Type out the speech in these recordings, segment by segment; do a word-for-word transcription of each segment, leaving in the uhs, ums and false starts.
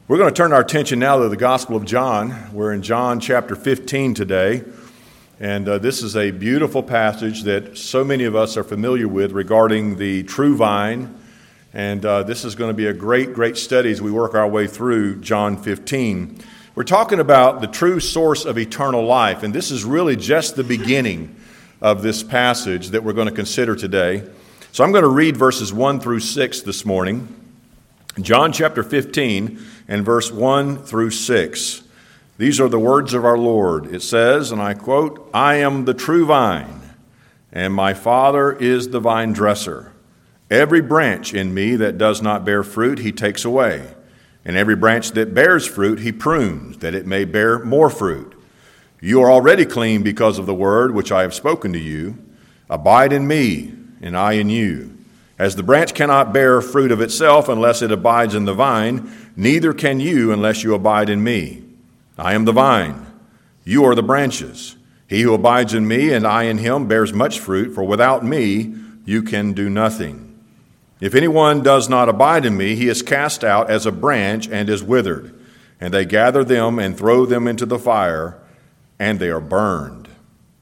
We're going to turn our attention now to the Gospel of John. We're in John chapter fifteen today, and uh, this is a beautiful passage that so many of us are familiar with regarding the true vine, and uh, this is going to be a great, great study as we work our way through John fifteen. We're talking about the true source of eternal life, and this is really just the beginning of this passage that we're going to consider today. So I'm going to read verses one through six this morning. John chapter fifteen and verse one through six. These are the words of our Lord. It says, and I quote, "I am the true vine, and my Father is the vine dresser. Every branch in me that does not bear fruit, he takes away. And every branch that bears fruit, he prunes, that it may bear more fruit. You are already clean because of the word which I have spoken to you. Abide in me, and I in you. As the branch cannot bear fruit of itself unless it abides in the vine, neither can you unless you abide in me. I am the vine, you are the branches. He who abides in me and I in him bears much fruit, for without me you can do nothing. If anyone does not abide in me, he is cast out as a branch and is withered, and they gather them and throw them into the fire, and they are burned."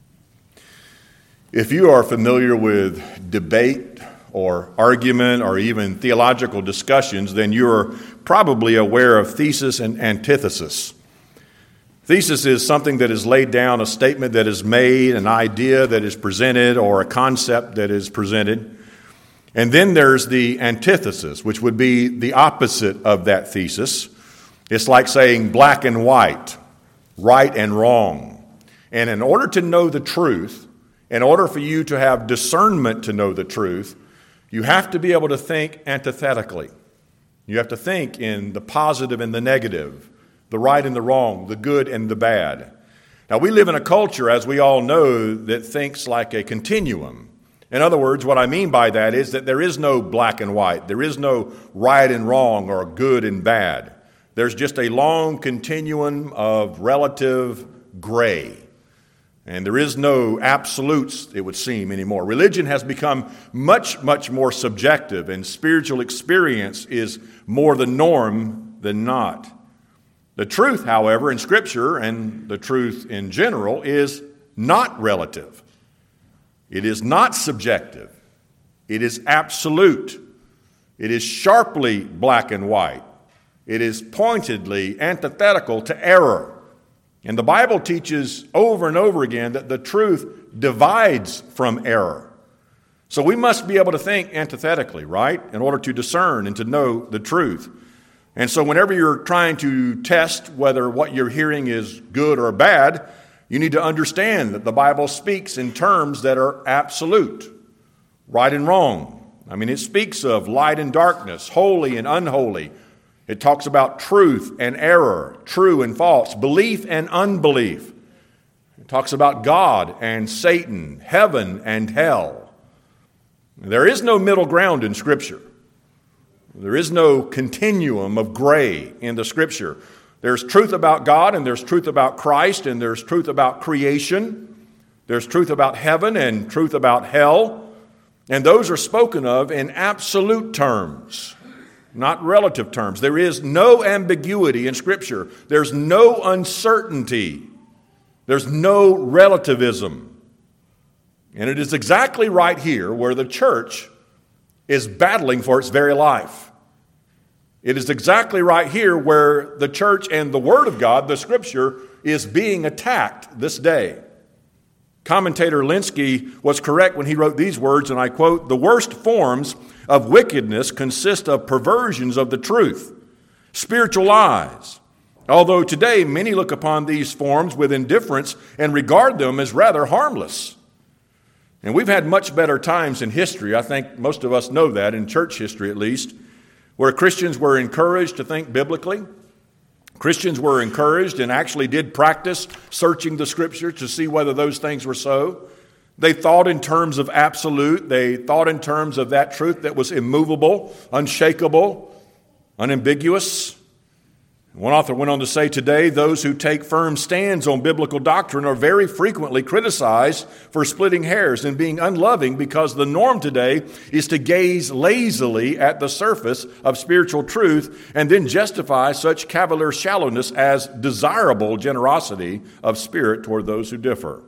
If you are familiar with debate or argument or even theological discussions, then you're probably aware of thesis and antithesis. Thesis is something that is laid down, a statement that is made, an idea that is presented, or a concept that is presented. And then there's the antithesis, which would be the opposite of that thesis. It's like saying black and white, right and wrong. And in order to know the truth, in order for you to have discernment to know the truth, you have to be able to think antithetically. You have to think in the positive and the negative, the right and the wrong, the good and the bad. Now, we live in a culture, as we all know, that thinks like a continuum. In other words, what I mean by that is that there is no black and white. There is no right and wrong or good and bad. There's just a long continuum of relative gray. And there is no absolutes, it would seem, anymore. Religion has become much, much more subjective, and spiritual experience is more the norm than not. The truth, however, in Scripture, and the truth in general, is not relative. It is not subjective. It is absolute. It is sharply black and white. It is pointedly antithetical to error. And the Bible teaches over and over again that the truth divides from error. So we must be able to think antithetically, right, in order to discern and to know the truth. And so whenever you're trying to test whether what you're hearing is good or bad, you need to understand that the Bible speaks in terms that are absolute, right and wrong. I mean, it speaks of light and darkness, holy and unholy. It talks about truth and error, true and false, belief and unbelief. It talks about God and Satan, heaven and hell. There is no middle ground in Scripture. There is no continuum of gray in the Scripture. There's truth about God, and there's truth about Christ, and there's truth about creation. There's truth about heaven and truth about hell. And those are spoken of in absolute terms, not relative terms. There is no ambiguity in Scripture. There's no uncertainty. There's no relativism. And it is exactly right here where the church is battling for its very life. It is exactly right here where the church and the Word of God, the Scripture, is being attacked this day. Commentator Linsky was correct when he wrote these words, and I quote, "The worst forms of wickedness consist of perversions of the truth, spiritual lies. Although today many look upon these forms with indifference and regard them as rather harmless." And we've had much better times in history, I think most of us know that, in church history at least, where Christians were encouraged to think biblically. Christians were encouraged and actually did practice searching the Scripture to see whether those things were so. They thought in terms of absolute. They thought in terms of that truth that was immovable, unshakable, unambiguous. One author went on to say, today, those who take firm stands on biblical doctrine are very frequently criticized for splitting hairs and being unloving because the norm today is to gaze lazily at the surface of spiritual truth and then justify such cavalier shallowness as desirable generosity of spirit toward those who differ.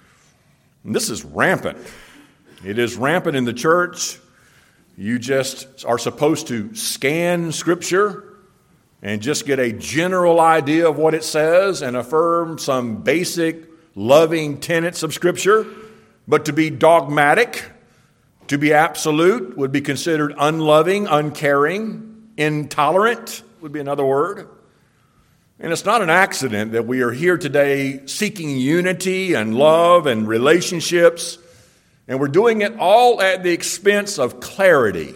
And this is rampant. It is rampant in the church. You just are supposed to scan Scripture and just get a general idea of what it says and affirm some basic loving tenets of Scripture. But to be dogmatic, to be absolute, would be considered unloving, uncaring, intolerant, would be another word. And it's not an accident that we are here today seeking unity and love and relationships, and we're doing it all at the expense of clarity.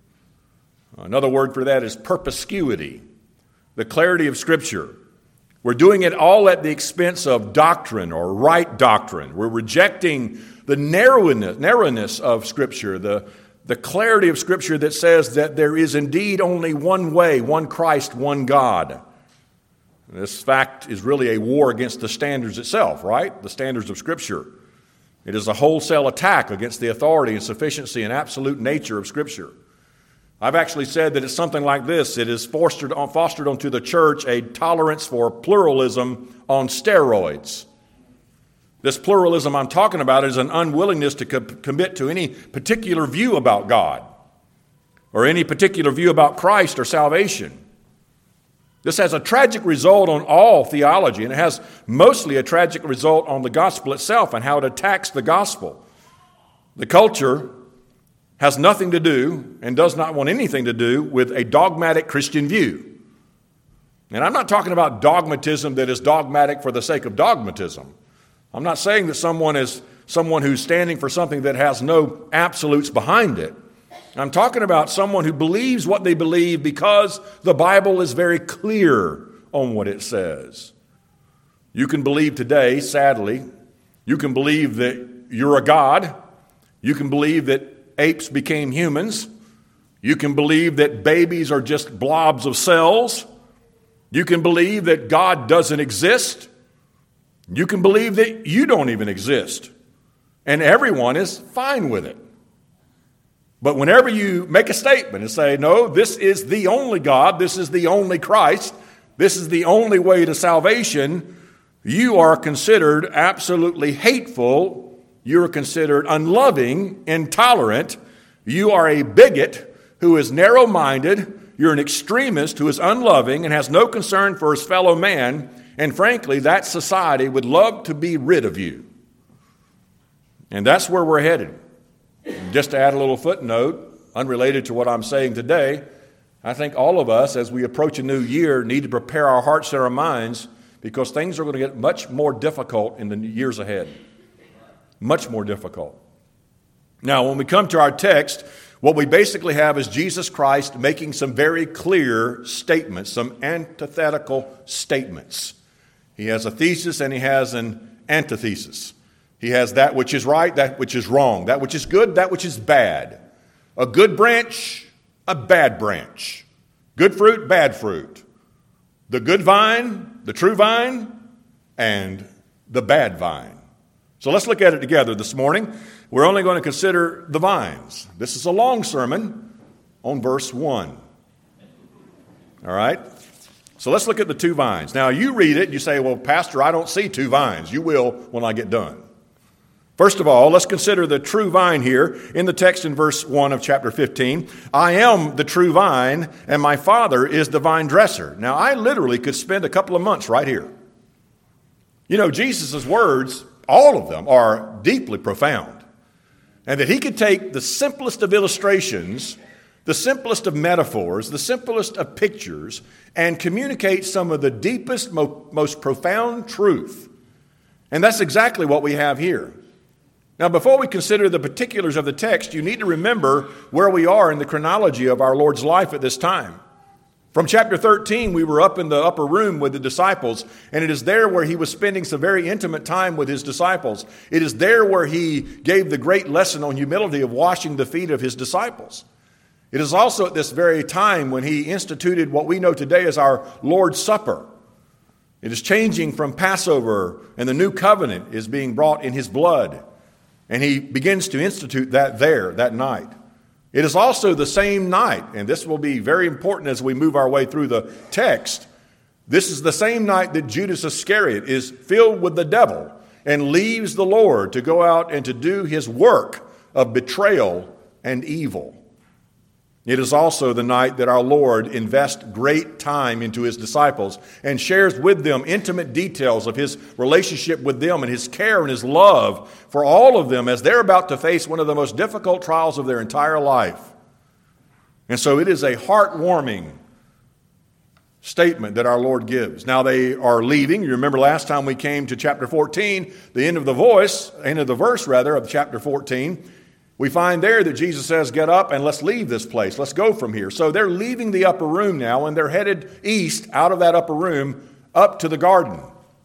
Another word for that is perspicuity. The clarity of Scripture. We're doing it all at the expense of doctrine or right doctrine. We're rejecting the narrowness, narrowness of Scripture, the, the clarity of Scripture that says that there is indeed only one way, one Christ, one God. This fact is really a war against the standards itself, right? The standards of Scripture. It is a wholesale attack against the authority and sufficiency and absolute nature of Scripture. I've actually said that it's something like this. It has fostered, fostered onto the church a tolerance for pluralism on steroids. This pluralism I'm talking about is an unwillingness to co- commit to any particular view about God or any particular view about Christ or salvation. This has a tragic result on all theology, and it has mostly a tragic result on the gospel itself and how it attacks the gospel. The culture has nothing to do and does not want anything to do with a dogmatic Christian view. And I'm not talking about dogmatism that is dogmatic for the sake of dogmatism. I'm not saying that someone is someone who's standing for something that has no absolutes behind it. I'm talking about someone who believes what they believe because the Bible is very clear on what it says. You can believe today, sadly, you can believe that you're a God. You can believe that apes became humans. You can believe that babies are just blobs of cells. You can believe that God doesn't exist. You can believe that you don't even exist. And everyone is fine with it. But whenever you make a statement and say, no, this is the only God, this is the only Christ, this is the only way to salvation, you are considered absolutely hateful. You are considered unloving, intolerant. You are a bigot who is narrow-minded. You're an extremist who is unloving and has no concern for his fellow man. And frankly, that society would love to be rid of you. And that's where we're headed. Just to add a little footnote, unrelated to what I'm saying today, I think all of us, as we approach a new year, need to prepare our hearts and our minds because things are going to get much more difficult in the years ahead. Much more difficult. Now, when we come to our text, what we basically have is Jesus Christ making some very clear statements, some antithetical statements. He has a thesis and he has an antithesis. He has that which is right, that which is wrong, that which is good, that which is bad. A good branch, a bad branch. Good fruit, bad fruit. The good vine, the true vine, and the bad vine. So let's look at it together this morning. We're only going to consider the vines. This is a long sermon on verse one. All right? So let's look at the two vines. Now, you read it, and you say, well, Pastor, I don't see two vines. You will when I get done. First of all, let's consider the true vine here in the text in verse one of chapter fifteen. I am the true vine, and my Father is the vine dresser. Now, I literally could spend a couple of months right here. You know, Jesus' words, all of them, are deeply profound. And that he could take the simplest of illustrations, the simplest of metaphors, the simplest of pictures, and communicate some of the deepest, mo- most profound truth. And that's exactly what we have here. Now, before we consider the particulars of the text, you need to remember where we are in the chronology of our Lord's life at this time. From chapter thirteen, we were up in the upper room with the disciples, and it is there where he was spending some very intimate time with his disciples. It is there where he gave the great lesson on humility of washing the feet of his disciples. It is also at this very time when he instituted what we know today as our Lord's Supper. It is changing from Passover, and the new covenant is being brought in his blood. And he begins to institute that there, that night. It is also the same night, and this will be very important as we move our way through the text. This is the same night that Judas Iscariot is filled with the devil and leaves the Lord to go out and to do his work of betrayal and evil. It is also the night that our Lord invests great time into his disciples and shares with them intimate details of his relationship with them and his care and his love for all of them as they're about to face one of the most difficult trials of their entire life. And so it is a heartwarming statement that our Lord gives. Now they are leaving. You remember last time we came to chapter fourteen, the end of the voice, end of the verse rather, of chapter fourteen. We find there that Jesus says, get up and let's leave this place. Let's go from here. So they're leaving the upper room now, and they're headed east out of that upper room up to the garden.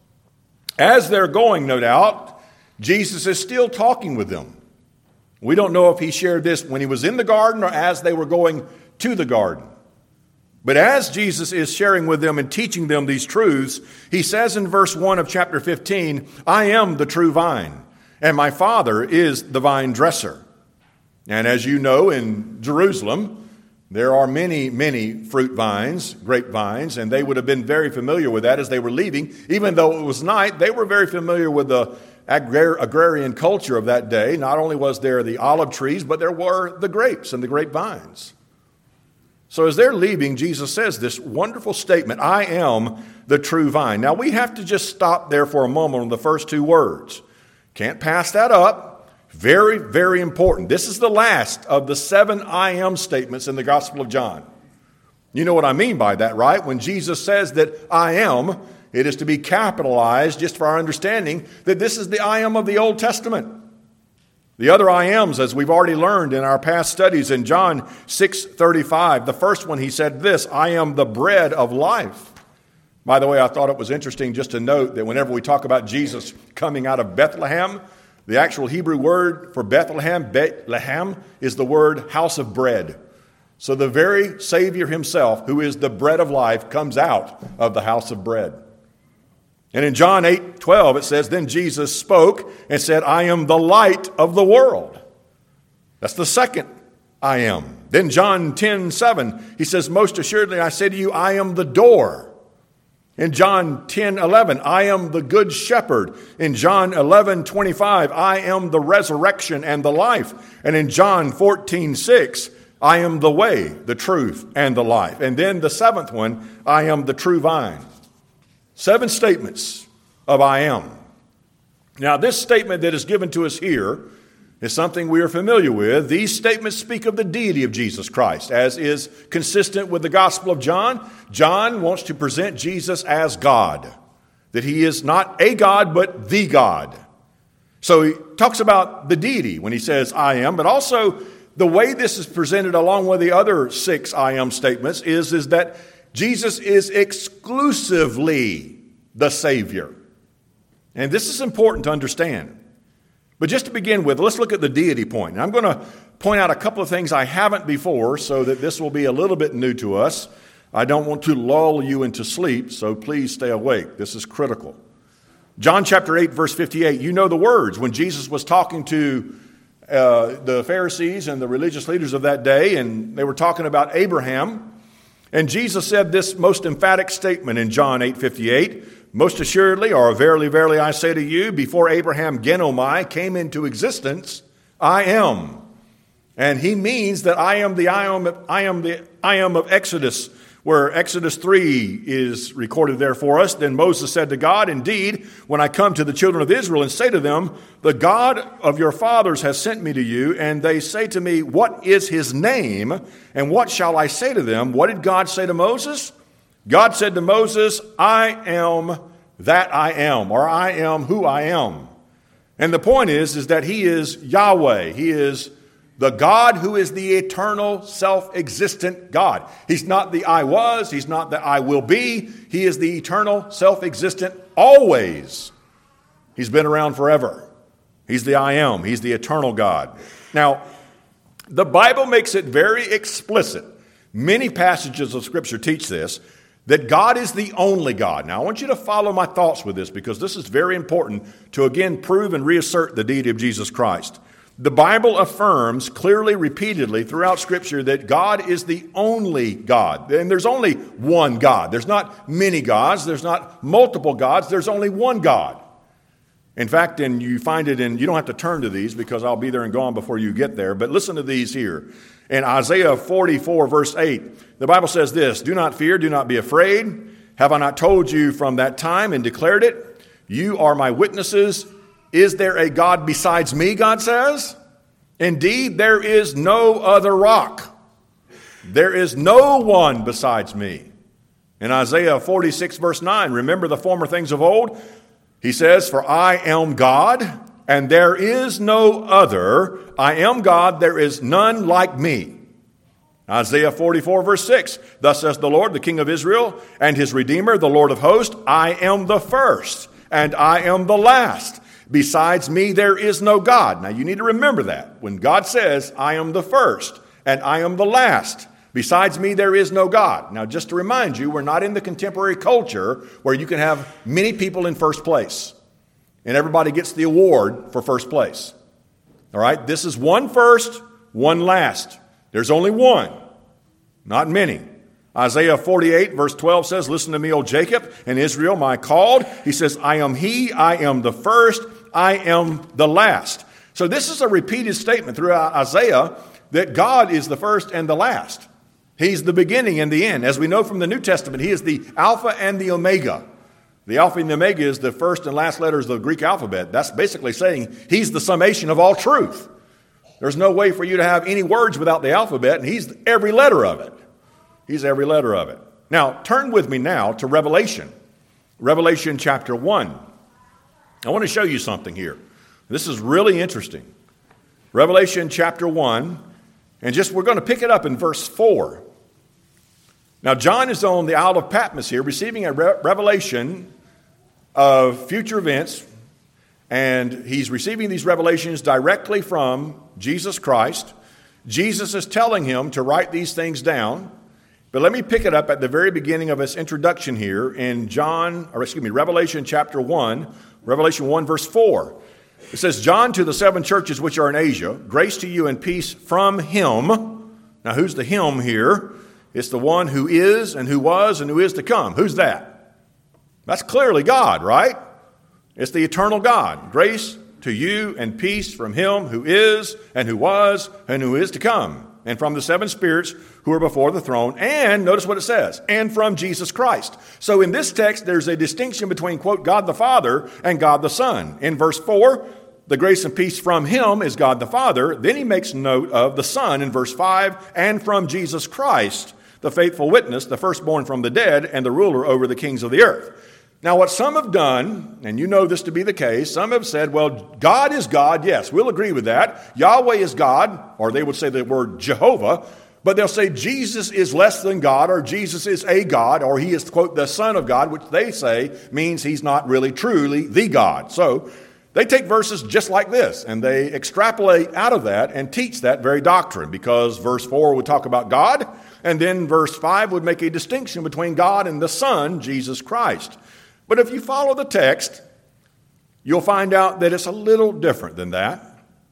As they're going, no doubt, Jesus is still talking with them. We don't know if he shared this when he was in the garden or as they were going to the garden. But as Jesus is sharing with them and teaching them these truths, he says in verse one of chapter fifteen, I am the true vine, and my Father is the vine dresser. And as you know, in Jerusalem, there are many, many fruit vines, grapevines, and they would have been very familiar with that as they were leaving. Even though it was night, they were very familiar with the agrar- agrarian culture of that day. Not only was there the olive trees, but there were the grapes and the grapevines. So as they're leaving, Jesus says this wonderful statement, I am the true vine. Now we have to just stop there for a moment on the first two words. Can't pass that up. Very, very important. This is the last of the seven I am statements in the Gospel of John. You know what I mean by that, right? When Jesus says that I am, it is to be capitalized just for our understanding that this is the I am of the Old Testament. The other I ams, as we've already learned in our past studies in John six thirty-five, the first one he said this, I am the bread of life. By the way, I thought it was interesting just to note that whenever we talk about Jesus coming out of Bethlehem, the actual Hebrew word for Bethlehem, Bethlehem, is the word house of bread. So the very Savior himself, who is the bread of life, comes out of the house of bread. And in John eight twelve, it says, then Jesus spoke and said, I am the light of the world. That's the second I am. Then John ten seven, he says, most assuredly I say to you, I am the door. In John ten eleven, I am the good shepherd. In John eleven twenty-five, I am the resurrection and the life. And in John fourteen six, I am the way, the truth, and the life. And then the seventh one, I am the true vine. Seven statements of I am. Now, this statement that is given to us here is something we are familiar with. These statements speak of the deity of Jesus Christ, as is consistent with the Gospel of John. John wants to present Jesus as God, that he is not a God, but the God. So he talks about the deity when he says I am, but also the way this is presented along with the other six I am statements is, is that Jesus is exclusively the Savior. And this is important to understand. But just to begin with, let's look at the deity point. And I'm going to point out a couple of things I haven't before so that this will be a little bit new to us. I don't want to lull you into sleep, so please stay awake. This is critical. John chapter eight, verse fifty-eight, you know the words when Jesus was talking to uh, the Pharisees and the religious leaders of that day, and they were talking about Abraham. And Jesus said this most emphatic statement in John eight fifty-eight, most assuredly, or verily, verily, I say to you, before Abraham genomai came into existence, I am. And he means that I am the I am, I am the I am of Exodus, where Exodus three is recorded there for us. Then Moses said to God, indeed, when I come to the children of Israel and say to them, the God of your fathers has sent me to you, and they say to me, what is his name? And what shall I say to them? What did God say to Moses? God said to Moses, I am that I am, or I am who I am. And the point is, is that he is Yahweh. He is the God who is the eternal, self-existent God. He's not the I was. He's not the I will be. He is the eternal, self-existent always. He's been around forever. He's the I am. He's the eternal God. Now, The Bible makes it very explicit. Many passages of Scripture teach this, that God is the only God. Now, I want you to follow my thoughts with this because this is very important to again prove and reassert the deity of Jesus Christ. The Bible affirms clearly, repeatedly throughout Scripture that God is the only God. And there's only one God. There's not many gods. There's not multiple gods. There's only one God. In fact, and you find it in, you don't have to turn to these because I'll be there and gone before you get there, but listen to these here. In Isaiah forty-four, verse eight, the Bible says this, "Do not fear, do not be afraid. Have I not told you from that time and declared it? You are my witnesses. Is there a God besides me?" God says. "Indeed, there is no other rock. There is no one besides me." In Isaiah forty-six, verse nine, "Remember the former things of old?" He says, "For I am God, and there is no other. I am God, there is none like me." Isaiah forty-four, verse six, "Thus says the Lord, the King of Israel, and his Redeemer, the Lord of hosts, I am the first, and I am the last. Besides me, there is no God." Now, you need to remember that. When God says, "I am the first, and I am the last, besides me, there is no God." Now, just to remind you, we're not in the contemporary culture where you can have many people in first place, and everybody gets the award for first place. All right? This is one first, one last. There's only one, not many. Isaiah forty-eight, verse twelve says, "Listen to me, O Jacob, and Israel, my called." He says, "I am he, I am the first, I am the last." So this is a repeated statement throughout Isaiah that God is the first and the last. He's the beginning and the end. As we know from the New Testament, he is the Alpha and the Omega. The Alpha and the Omega is the first and last letters of the Greek alphabet. That's basically saying he's the summation of all truth. There's no way for you to have any words without the alphabet, and he's every letter of it. He's every letter of it. Now, turn with me now to Revelation. Revelation chapter one. I want to show you something here. This is really interesting. Revelation chapter one, and just we're going to pick it up in verse four. Now, John is on the Isle of Patmos here, receiving a re- revelation of future events, and he's receiving these revelations directly from Jesus Christ. Jesus is telling him to write these things down. But let me pick it up at the very beginning of his introduction here in John, or excuse me, Revelation chapter one, Revelation one, verse four. It says, "John to the seven churches which are in Asia, grace to you and peace from him." Now, who's the him here? It's the one who is and who was and who is to come. Who's that? That's clearly God, right? It's the eternal God. Grace to you and peace from him who is and who was and who is to come, and from the seven spirits who are before the throne, and notice what it says, and from Jesus Christ. So in this text, there's a distinction between, quote, God the Father and God the Son. In verse four, the grace and peace from him is God the Father. Then he makes note of the Son in verse five, and from Jesus Christ, the faithful witness, the firstborn from the dead, and the ruler over the kings of the earth. Now, what some have done, and you know this to be the case, some have said, well, God is God. Yes, we'll agree with that. Yahweh is God, or they would say the word Jehovah, but they'll say Jesus is less than God, or Jesus is a God, or he is, quote, the Son of God, which they say means he's not really truly the God. So they take verses just like this, and they extrapolate out of that and teach that very doctrine, because verse four would talk about God, and then verse five would make a distinction between God and the Son, Jesus Christ. But if you follow the text, you'll find out that it's a little different than that.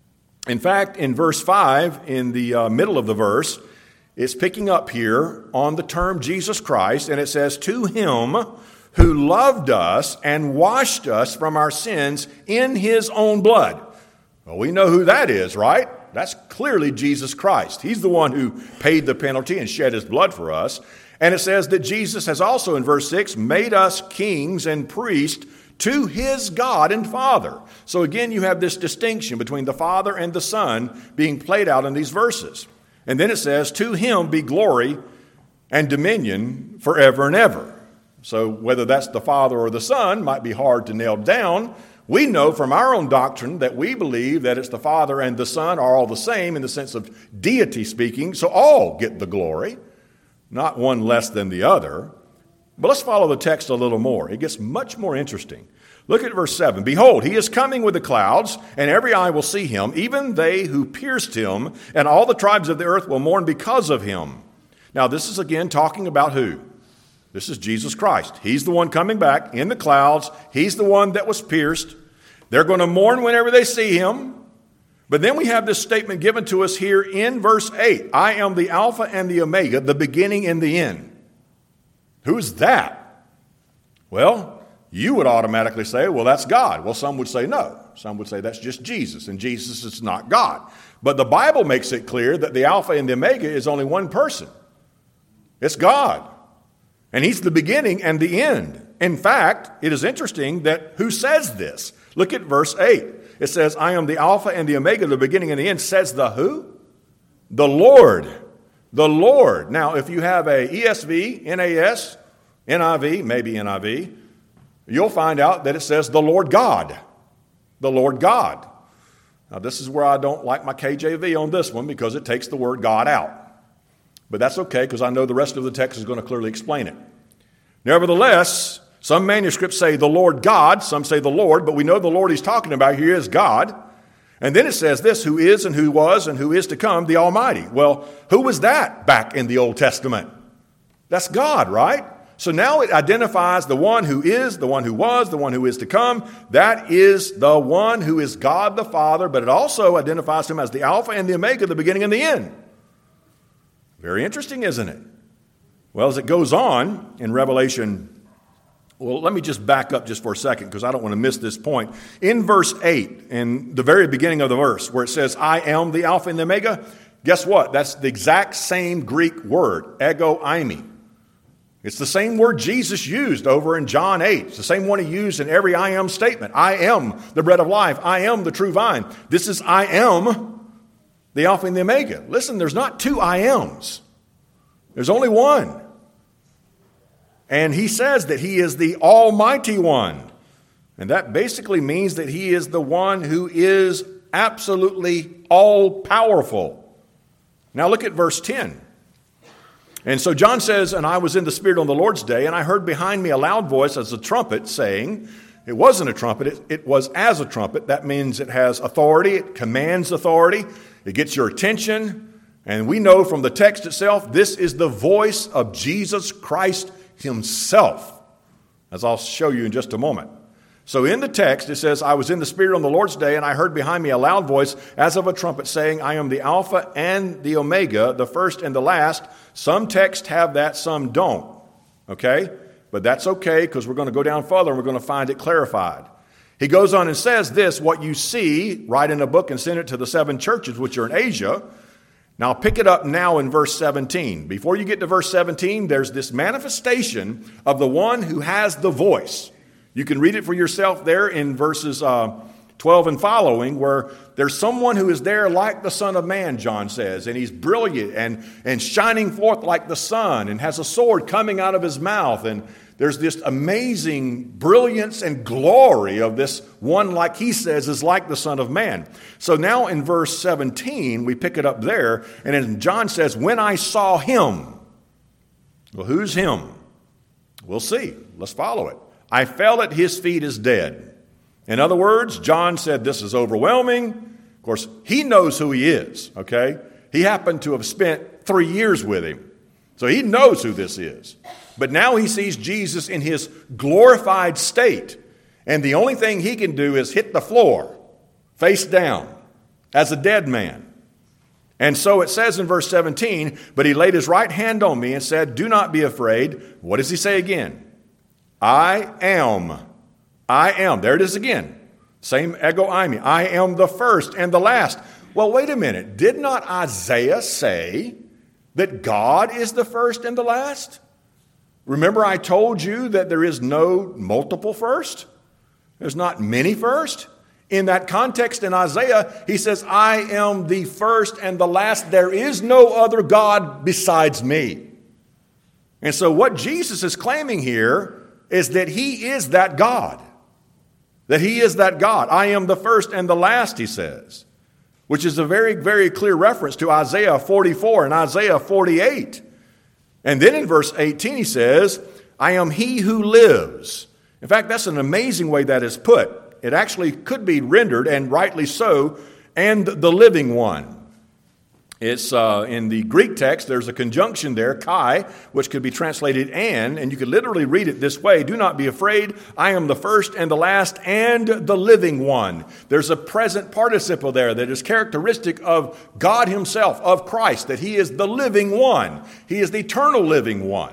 In fact, in verse five, in the uh, middle of the verse, it's picking up here on the term Jesus Christ, and it says, "To him who loved us and washed us from our sins in his own blood." Well, we know who that is, right? That's clearly Jesus Christ. He's the one who paid the penalty and shed his blood for us. And it says that Jesus has also, in verse six, made us kings and priests to his God and Father. So again, you have this distinction between the Father and the Son being played out in these verses. And then it says, "To him be glory and dominion forever and ever." So whether that's the Father or the Son might be hard to nail down. We know from our own doctrine that we believe that it's the Father and the Son are all the same in the sense of deity speaking, so all get the glory, not one less than the other. But let's follow the text a little more. It gets much more interesting. Look at verse seven. Behold, he is coming with the clouds, and every eye will see him, even they who pierced him, and all the tribes of the earth will mourn because of him. Now, this is again talking about who? This is Jesus Christ. He's the one coming back in the clouds. He's the one that was pierced. They're going to mourn whenever they see him. But then we have this statement given to us here in verse eight. I am the Alpha and the Omega, the beginning and the end. Who's that? Well, you would automatically say, well, that's God. Well, some would say no. Some would say that's just Jesus, and Jesus is not God. But the Bible makes it clear that the Alpha and the Omega is only one person. It's God. And he's the beginning and the end. In fact, it is interesting that who says this? Look at verse eight. It says, I am the Alpha and the Omega, the beginning and the end. Says the who? The Lord. The Lord. Now, if you have a E S V, N A S, N I V, maybe N I V, you'll find out that it says the Lord God. The Lord God. Now, this is where I don't like my K J V on this one because it takes the word God out. But that's okay because I know the rest of the text is going to clearly explain it. Nevertheless, some manuscripts say the Lord God, some say the Lord, but we know the Lord he's talking about here is God. And then it says this, who is and who was and who is to come, the Almighty. Well, who was that back in the Old Testament? That's God, right? So now it identifies the one who is, the one who was, the one who is to come. That is the one who is God the Father, but it also identifies him as the Alpha and the Omega, the beginning and the end. Very interesting, isn't it? Well, as it goes on in Revelation, well, let me just back up just for a second because I don't want to miss this point. In verse eight, in the very beginning of the verse, where it says, I am the Alpha and the Omega, guess what? That's the exact same Greek word, ego eimi. It's the same word Jesus used over in John eight. It's the same one he used in every I am statement. I am the bread of life. I am the true vine. This is I am the Alpha and the Omega. Listen, there's not two I ams. There's only one. And he says that he is the Almighty One. And that basically means that he is the one who is absolutely all-powerful. Now look at verse ten. And so John says, and I was in the Spirit on the Lord's day, and I heard behind me a loud voice as a trumpet saying, it wasn't a trumpet, it, it was as a trumpet. That means it has authority, it commands authority, it gets your attention. And we know from the text itself, this is the voice of Jesus Christ himself, as I'll show you in just a moment. So in the text, it says, I was in the Spirit on the Lord's day, and I heard behind me a loud voice as of a trumpet saying, I am the Alpha and the Omega, the first and the last. Some texts have that, some don't. Okay? But that's okay, because we're going to go down further and we're going to find it clarified. He goes on and says this, what you see, write in a book and send it to the seven churches which are in Asia. Now pick it up now in verse seventeen. Before you get to verse seventeen, there's this manifestation of the one who has the voice. You can read it for yourself there in verses uh, twelve and following, where there's someone who is there like the Son of Man, John says, and he's brilliant and, and shining forth like the sun and has a sword coming out of his mouth. And there's this amazing brilliance and glory of this one, like he says, is like the Son of Man. So now in verse seventeen, we pick it up there, and then John says, when I saw him. Well, who's him? We'll see. Let's follow it. I fell at his feet as dead. In other words, John said this is overwhelming. Of course, he knows who he is, okay? He happened to have spent three years with him. So he knows who this is. But now he sees Jesus in his glorified state. And the only thing he can do is hit the floor, face down, as a dead man. And so it says in verse seventeen, but he laid his right hand on me and said, do not be afraid. What does he say again? I am. I am. There it is again. Same ego eimi. I am the first and the last. Well, wait a minute. Did not Isaiah say that God is the first and the last? Remember I told you that there is no multiple first? There's not many first. In that context in Isaiah, he says, I am the first and the last. There is no other God besides me. And so what Jesus is claiming here is that he is that God. That he is that God. I am the first and the last, he says. Which is a very, very clear reference to Isaiah forty-four and Isaiah forty-eight. And then in verse eighteen he says, I am he who lives. In fact, that's an amazing way that is put. It actually could be rendered, and rightly so, and the living one. It's uh, in the Greek text, there's a conjunction there, kai, which could be translated and, and you could literally read it this way: do not be afraid, I am the first and the last and the living one. There's a present participle there that is characteristic of God himself, of Christ, that he is the living one. He is the eternal living one.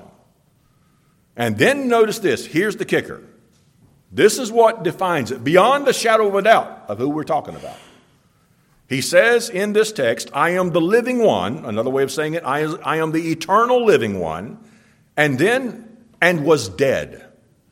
And then notice this, here's the kicker. This is what defines it, beyond the shadow of a doubt of who we're talking about. He says in this text, I am the living one. Another way of saying it, I, I am the eternal living one. And then, and was dead.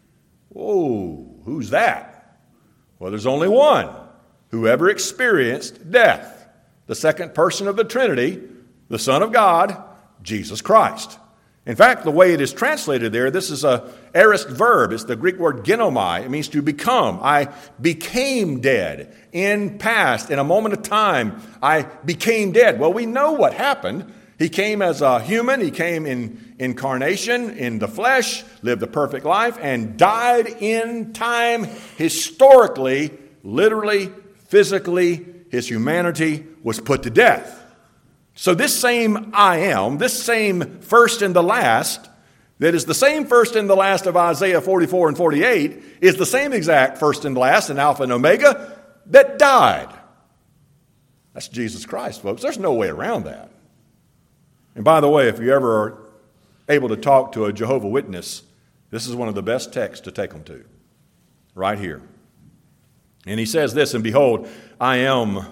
Whoa, who's that? Well, there's only one who ever experienced death. The second person of the Trinity, the Son of God, Jesus Christ. In fact, the way it is translated there, this is a aorist verb. It's the Greek word genomai. It means to become. I became dead. In past, in a moment of time, I became dead. Well, we know what happened. He came as a human. He came in incarnation, in the flesh, lived a perfect life, and died in time historically, literally, physically. His humanity was put to death. So this same I am, this same first and the last, that is the same first and the last of Isaiah forty-four and forty-eight, is the same exact first and last and Alpha and Omega that died. That's Jesus Christ, folks. There's no way around that. And by the way, if you ever are able to talk to a Jehovah's Witness, this is one of the best texts to take them to, right here. And he says this, and behold, I am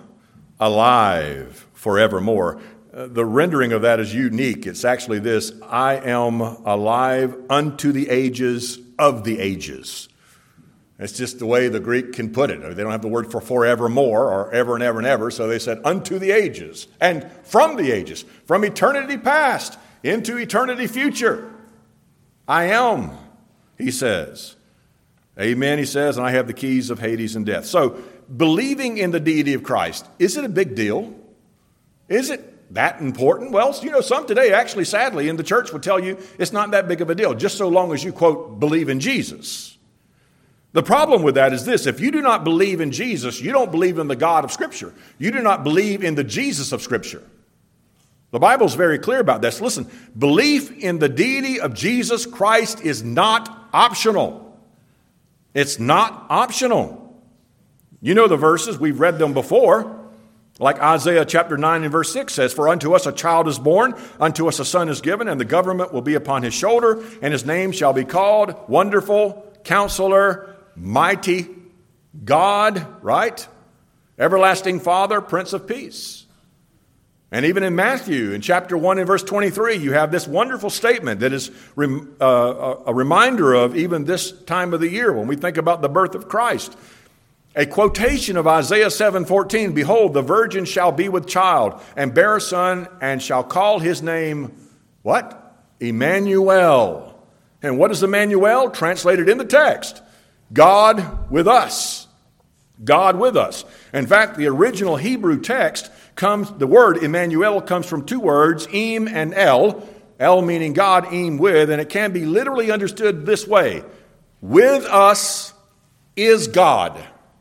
alive forevermore. Uh, the rendering of that is unique. It's actually this: I am alive unto the ages of the ages. It's just the way the Greek can put it. They don't have the word for forevermore or ever and ever and ever, so they said unto the ages and from the ages, from eternity past into eternity future. I am, he says. Amen, he says, and I have the keys of Hades and death. So believing in the deity of Christ, is it a big deal? Is it that important? Well, you know, some today actually, sadly, in the church would tell you it's not that big of a deal, just so long as you, quote, believe in Jesus. The problem with that is this: if you do not believe in Jesus, you don't believe in the God of Scripture. You do not believe in the Jesus of Scripture. The Bible is very clear about this. Listen, belief in the deity of Jesus Christ is not optional. It's not optional. You know the verses, we've read them before. Like Isaiah chapter nine and verse six says, for unto us a child is born, unto us a son is given, and the government will be upon his shoulder, and his name shall be called Wonderful, Counselor, Mighty God, right? Everlasting Father, Prince of Peace. And even in Matthew, in chapter one and verse twenty-three, you have this wonderful statement that is rem, uh, a reminder of even this time of the year when we think about the birth of Christ. A quotation of Isaiah seven fourteen, behold, the virgin shall be with child and bear a son and shall call his name, what? Emmanuel. And what is Emmanuel? Translated in the text, God with us. God with us. In fact, the original Hebrew text comes, the word Emmanuel comes from two words, em and el. El meaning God, em with, and it can be literally understood this way: with us is God.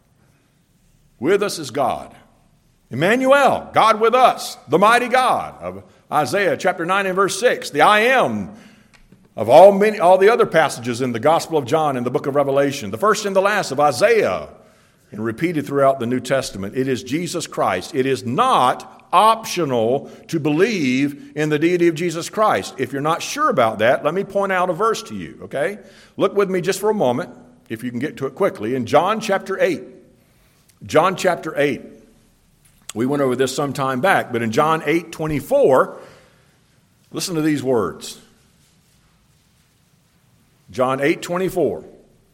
With us is God. Emmanuel, God with us, the mighty God of Isaiah chapter nine and verse six, the I am of all many, all the other passages in the Gospel of John and the book of Revelation, the first and the last of Isaiah, and repeated throughout the New Testament. It is Jesus Christ. It is not optional to believe in the deity of Jesus Christ. If you're not sure about that, let me point out a verse to you, okay? Look with me just for a moment, if you can get to it quickly, in John chapter eight. John chapter eight. We went over this some time back, but in John eight twenty-four, listen to these words. John eight twenty-four.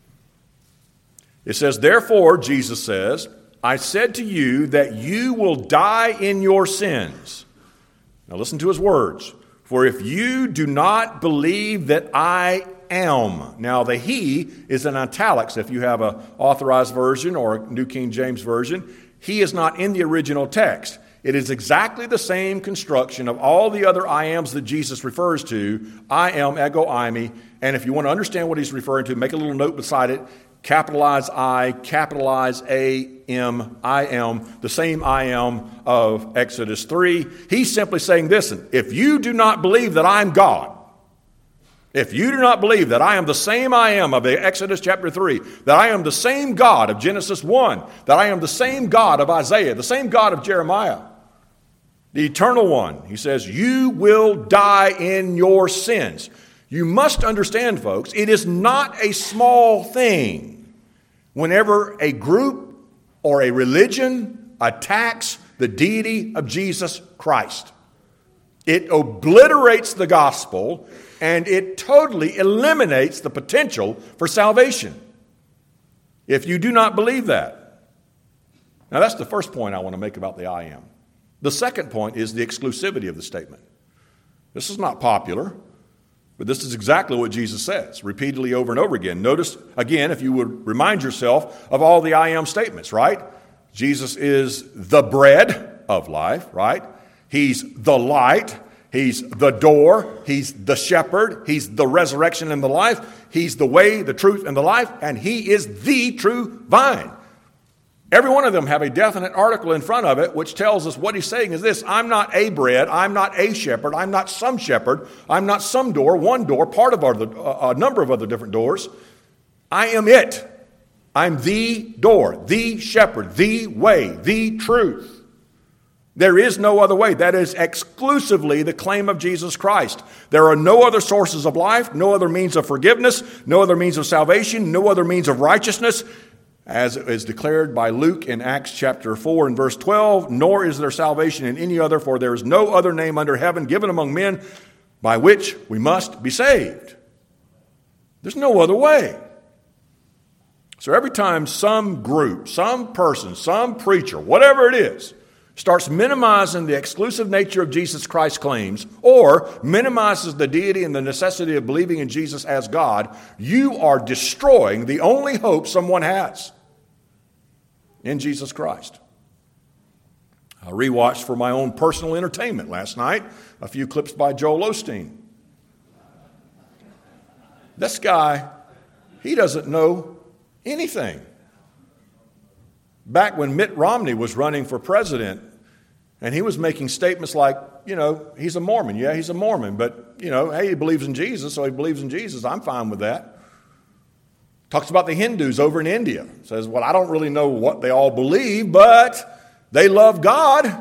It says, therefore, Jesus says, I said to you that you will die in your sins. Now listen to his words. For if you do not believe that I am. Now the he is in italics if you have an authorized version or a New King James Version. He is not in the original text. It is exactly the same construction of all the other I ams that Jesus refers to. I am, ego, eimi. And if you want to understand what he's referring to, make a little note beside it. Capitalize I, capitalize A, M, I am, the same I am of Exodus three. He's simply saying, listen, if you do not believe that I'm God, if you do not believe that I am the same I am of Exodus chapter three, that I am the same God of Genesis one, that I am the same God of Isaiah, the same God of Jeremiah, the eternal one, he says, you will die in your sins. You must understand, folks, it is not a small thing whenever a group or a religion attacks the deity of Jesus Christ. It obliterates the gospel and it totally eliminates the potential for salvation. If you do not believe that. Now that's the first point I want to make about the I am. The second point is the exclusivity of the statement. This is not popular, but this is exactly what Jesus says repeatedly over and over again. Notice, again, if you would remind yourself of all the I am statements, right? Jesus is the bread of life, right? He's the light. He's the door. He's the shepherd. He's the resurrection and the life. He's the way, the truth, and the life. And he is the true vine. Every one of them have a definite article in front of it, which tells us what he's saying is this: I'm not a bread, I'm not a shepherd, I'm not some shepherd, I'm not some door, one door, part of other, a number of other different doors. I am it. I'm the door, the shepherd, the way, the truth. There is no other way. That is exclusively the claim of Jesus Christ. There are no other sources of life, no other means of forgiveness, no other means of salvation, no other means of righteousness, as is declared by Luke in Acts chapter four and verse twelve, nor is there salvation in any other, for there is no other name under heaven given among men by which we must be saved. There's no other way. So every time some group, some person, some preacher, whatever it is, starts minimizing the exclusive nature of Jesus Christ's claims or minimizes the deity and the necessity of believing in Jesus as God, you are destroying the only hope someone has in Jesus Christ. I rewatched for my own personal entertainment last night a few clips by Joel Osteen. This guy, he doesn't know anything. Back when Mitt Romney was running for president, and he was making statements like, you know, he's a Mormon. Yeah, he's a Mormon, but, you know, hey, he believes in Jesus, so he believes in Jesus. I'm fine with that. Talks about the Hindus over in India. Says, well, I don't really know what they all believe, but they love God.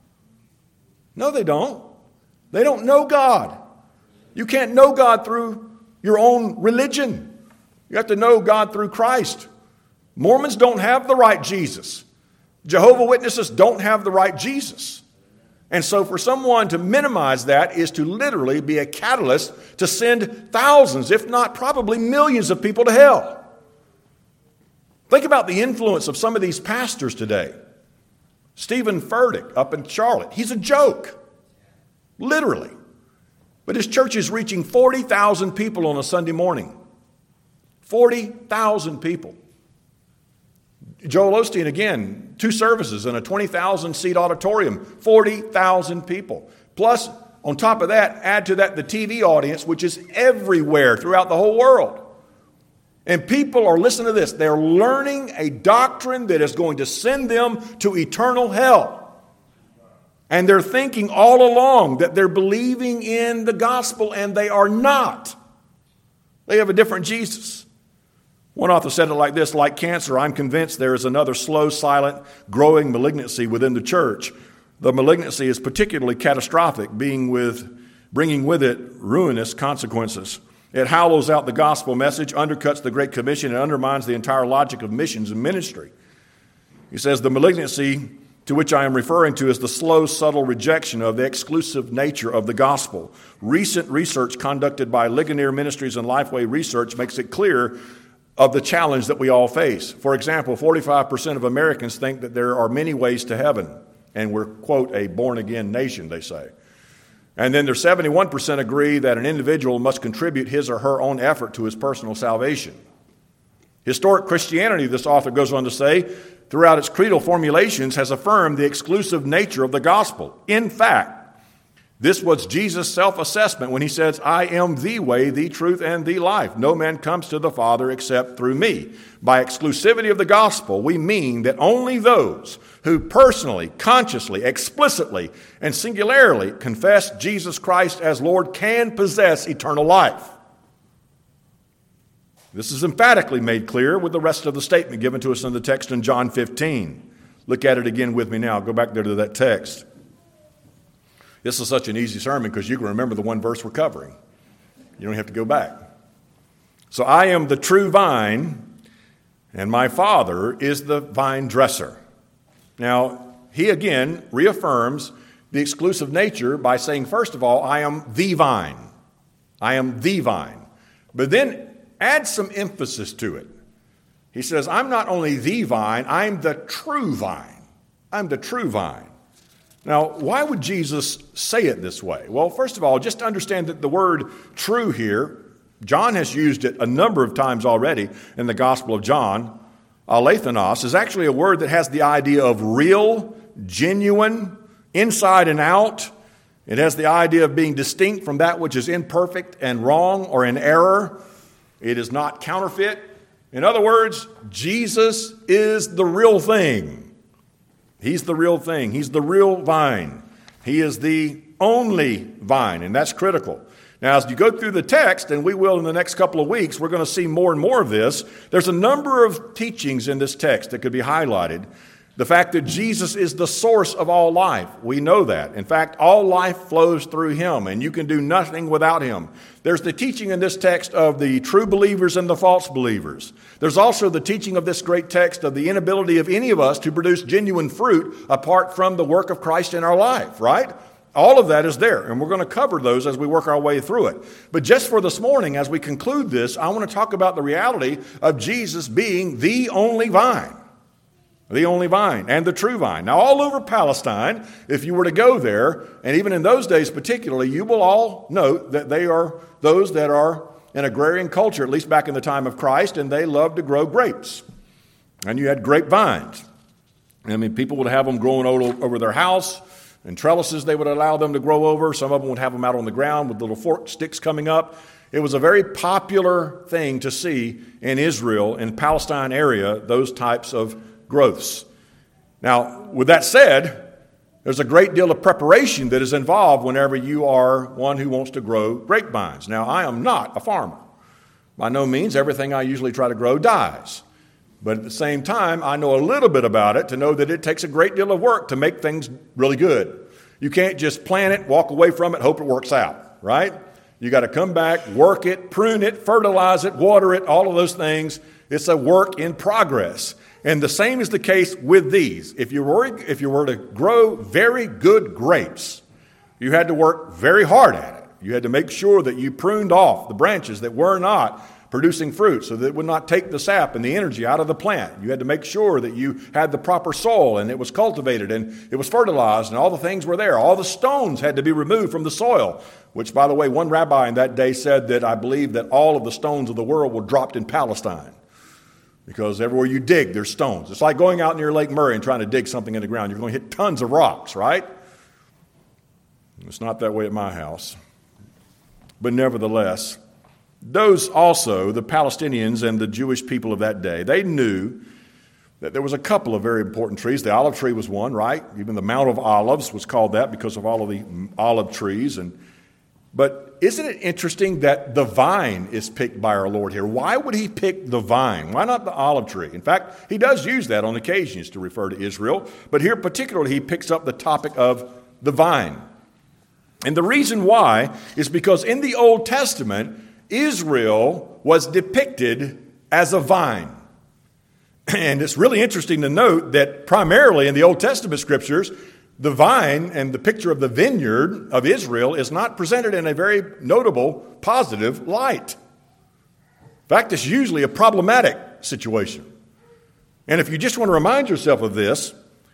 No, they don't. They don't know God. You can't know God through your own religion. You have to know God through Christ. Mormons don't have the right Jesus. Jehovah's Witnesses don't have the right Jesus. And so for someone to minimize that is to literally be a catalyst to send thousands, if not probably millions of people to hell. Think about the influence of some of these pastors today. Stephen Furtick up in Charlotte, he's a joke, literally. But his church is reaching forty thousand people on a Sunday morning. forty thousand people. Joel Osteen, again, two services in a twenty thousand seat auditorium, forty thousand people. Plus, on top of that, add to that the T V audience, which is everywhere throughout the whole world. And people are, listen to this, they're learning a doctrine that is going to send them to eternal hell. And they're thinking all along that they're believing in the gospel, and they are not. They have a different Jesus. One author said it like this: like cancer, I'm convinced there is another slow, silent, growing malignancy within the church. The malignancy is particularly catastrophic, being with, bringing with it ruinous consequences. It hollows out the gospel message, undercuts the Great Commission, and undermines the entire logic of missions and ministry. He says the malignancy to which I am referring to is the slow, subtle rejection of the exclusive nature of the gospel. Recent research conducted by Ligonier Ministries and Lifeway Research makes it clear of the challenge that we all face. For example, forty-five percent of Americans think that there are many ways to heaven, and we're, quote, a born-again nation, they say. And then there's seventy-one percent agree that an individual must contribute his or her own effort to his personal salvation. Historic Christianity, this author goes on to say, throughout its creedal formulations, has affirmed the exclusive nature of the gospel. In fact, this was Jesus' self-assessment when he says, I am the way, the truth, and the life. No man comes to the Father except through me. By exclusivity of the gospel, we mean that only those who personally, consciously, explicitly, and singularly confess Jesus Christ as Lord can possess eternal life. This is emphatically made clear with the rest of the statement given to us in the text in John fifteen. Look at it again with me now. Go back there to that text. This is such an easy sermon because you can remember the one verse we're covering. You don't have to go back. So I am the true vine, and my Father is the vine dresser. Now, he again reaffirms the exclusive nature by saying, first of all, I am the vine. I am the vine. But then add some emphasis to it. He says, I'm not only the vine, I'm the true vine. I'm the true vine. Now, why would Jesus say it this way? Well, first of all, just understand that the word true here, John has used it a number of times already in the Gospel of John. Alethanos is actually a word that has the idea of real, genuine, inside and out. It has the idea of being distinct from that which is imperfect and wrong or in error. It is not counterfeit. In other words, Jesus is the real thing. He's the real thing. He's the real vine. He is the only vine, and that's critical. Now, as you go through the text, and we will in the next couple of weeks, we're going to see more and more of this. There's a number of teachings in this text that could be highlighted. The fact that Jesus is the source of all life, we know that. In fact, all life flows through him, and you can do nothing without him. There's the teaching in this text of the true believers and the false believers. There's also the teaching of this great text of the inability of any of us to produce genuine fruit apart from the work of Christ in our life, right? All of that is there, and we're going to cover those as we work our way through it. But just for this morning, as we conclude this, I want to talk about the reality of Jesus being the only vine. The only vine and the true vine. Now, all over Palestine, if you were to go there, and even in those days particularly, you will all note that they are those that are an agrarian culture, at least back in the time of Christ, and they loved to grow grapes. And you had grapevines. I mean, people would have them growing over their house, and trellises they would allow them to grow over. Some of them would have them out on the ground with little forked sticks coming up. It was a very popular thing to see in Israel, in the Palestine area, those types of growths. Now, with that said, there's a great deal of preparation that is involved whenever you are one who wants to grow grapevines. Now, I am not a farmer. By no means, everything I usually try to grow dies. But at the same time, I know a little bit about it to know that it takes a great deal of work to make things really good. You can't just plant it, walk away from it, hope it works out, right? You got to come back, work it, prune it, fertilize it, water it, all of those things. It's a work in progress. And the same is the case with these. If you were, if you were to grow very good grapes, you had to work very hard at it. You had to make sure that you pruned off the branches that were not producing fruit so that it would not take the sap and the energy out of the plant. You had to make sure that you had the proper soil and it was cultivated and it was fertilized and all the things were there. All the stones had to be removed from the soil, which, by the way, one rabbi in that day said that I believe that all of the stones of the world were dropped in Palestine. Because everywhere you dig, there's stones. It's like going out near Lake Murray and trying to dig something in the ground. You're going to hit tons of rocks, right? It's not that way at my house. But nevertheless, those also, the Palestinians and the Jewish people of that day, they knew that there was a couple of very important trees. The olive tree was one, right? Even the Mount of Olives was called that because of all of the olive trees. And but isn't it interesting that the vine is picked by our Lord here? Why would he pick the vine? Why not the olive tree? In fact, he does use that on occasions to refer to Israel. But here particularly, he picks up the topic of the vine. And the reason why is because in the Old Testament, Israel was depicted as a vine. And it's really interesting to note that primarily in the Old Testament scriptures, the vine and the picture of the vineyard of Israel is not presented in a very notable, positive light. In fact, it's usually a problematic situation. And if you just want to remind yourself of this,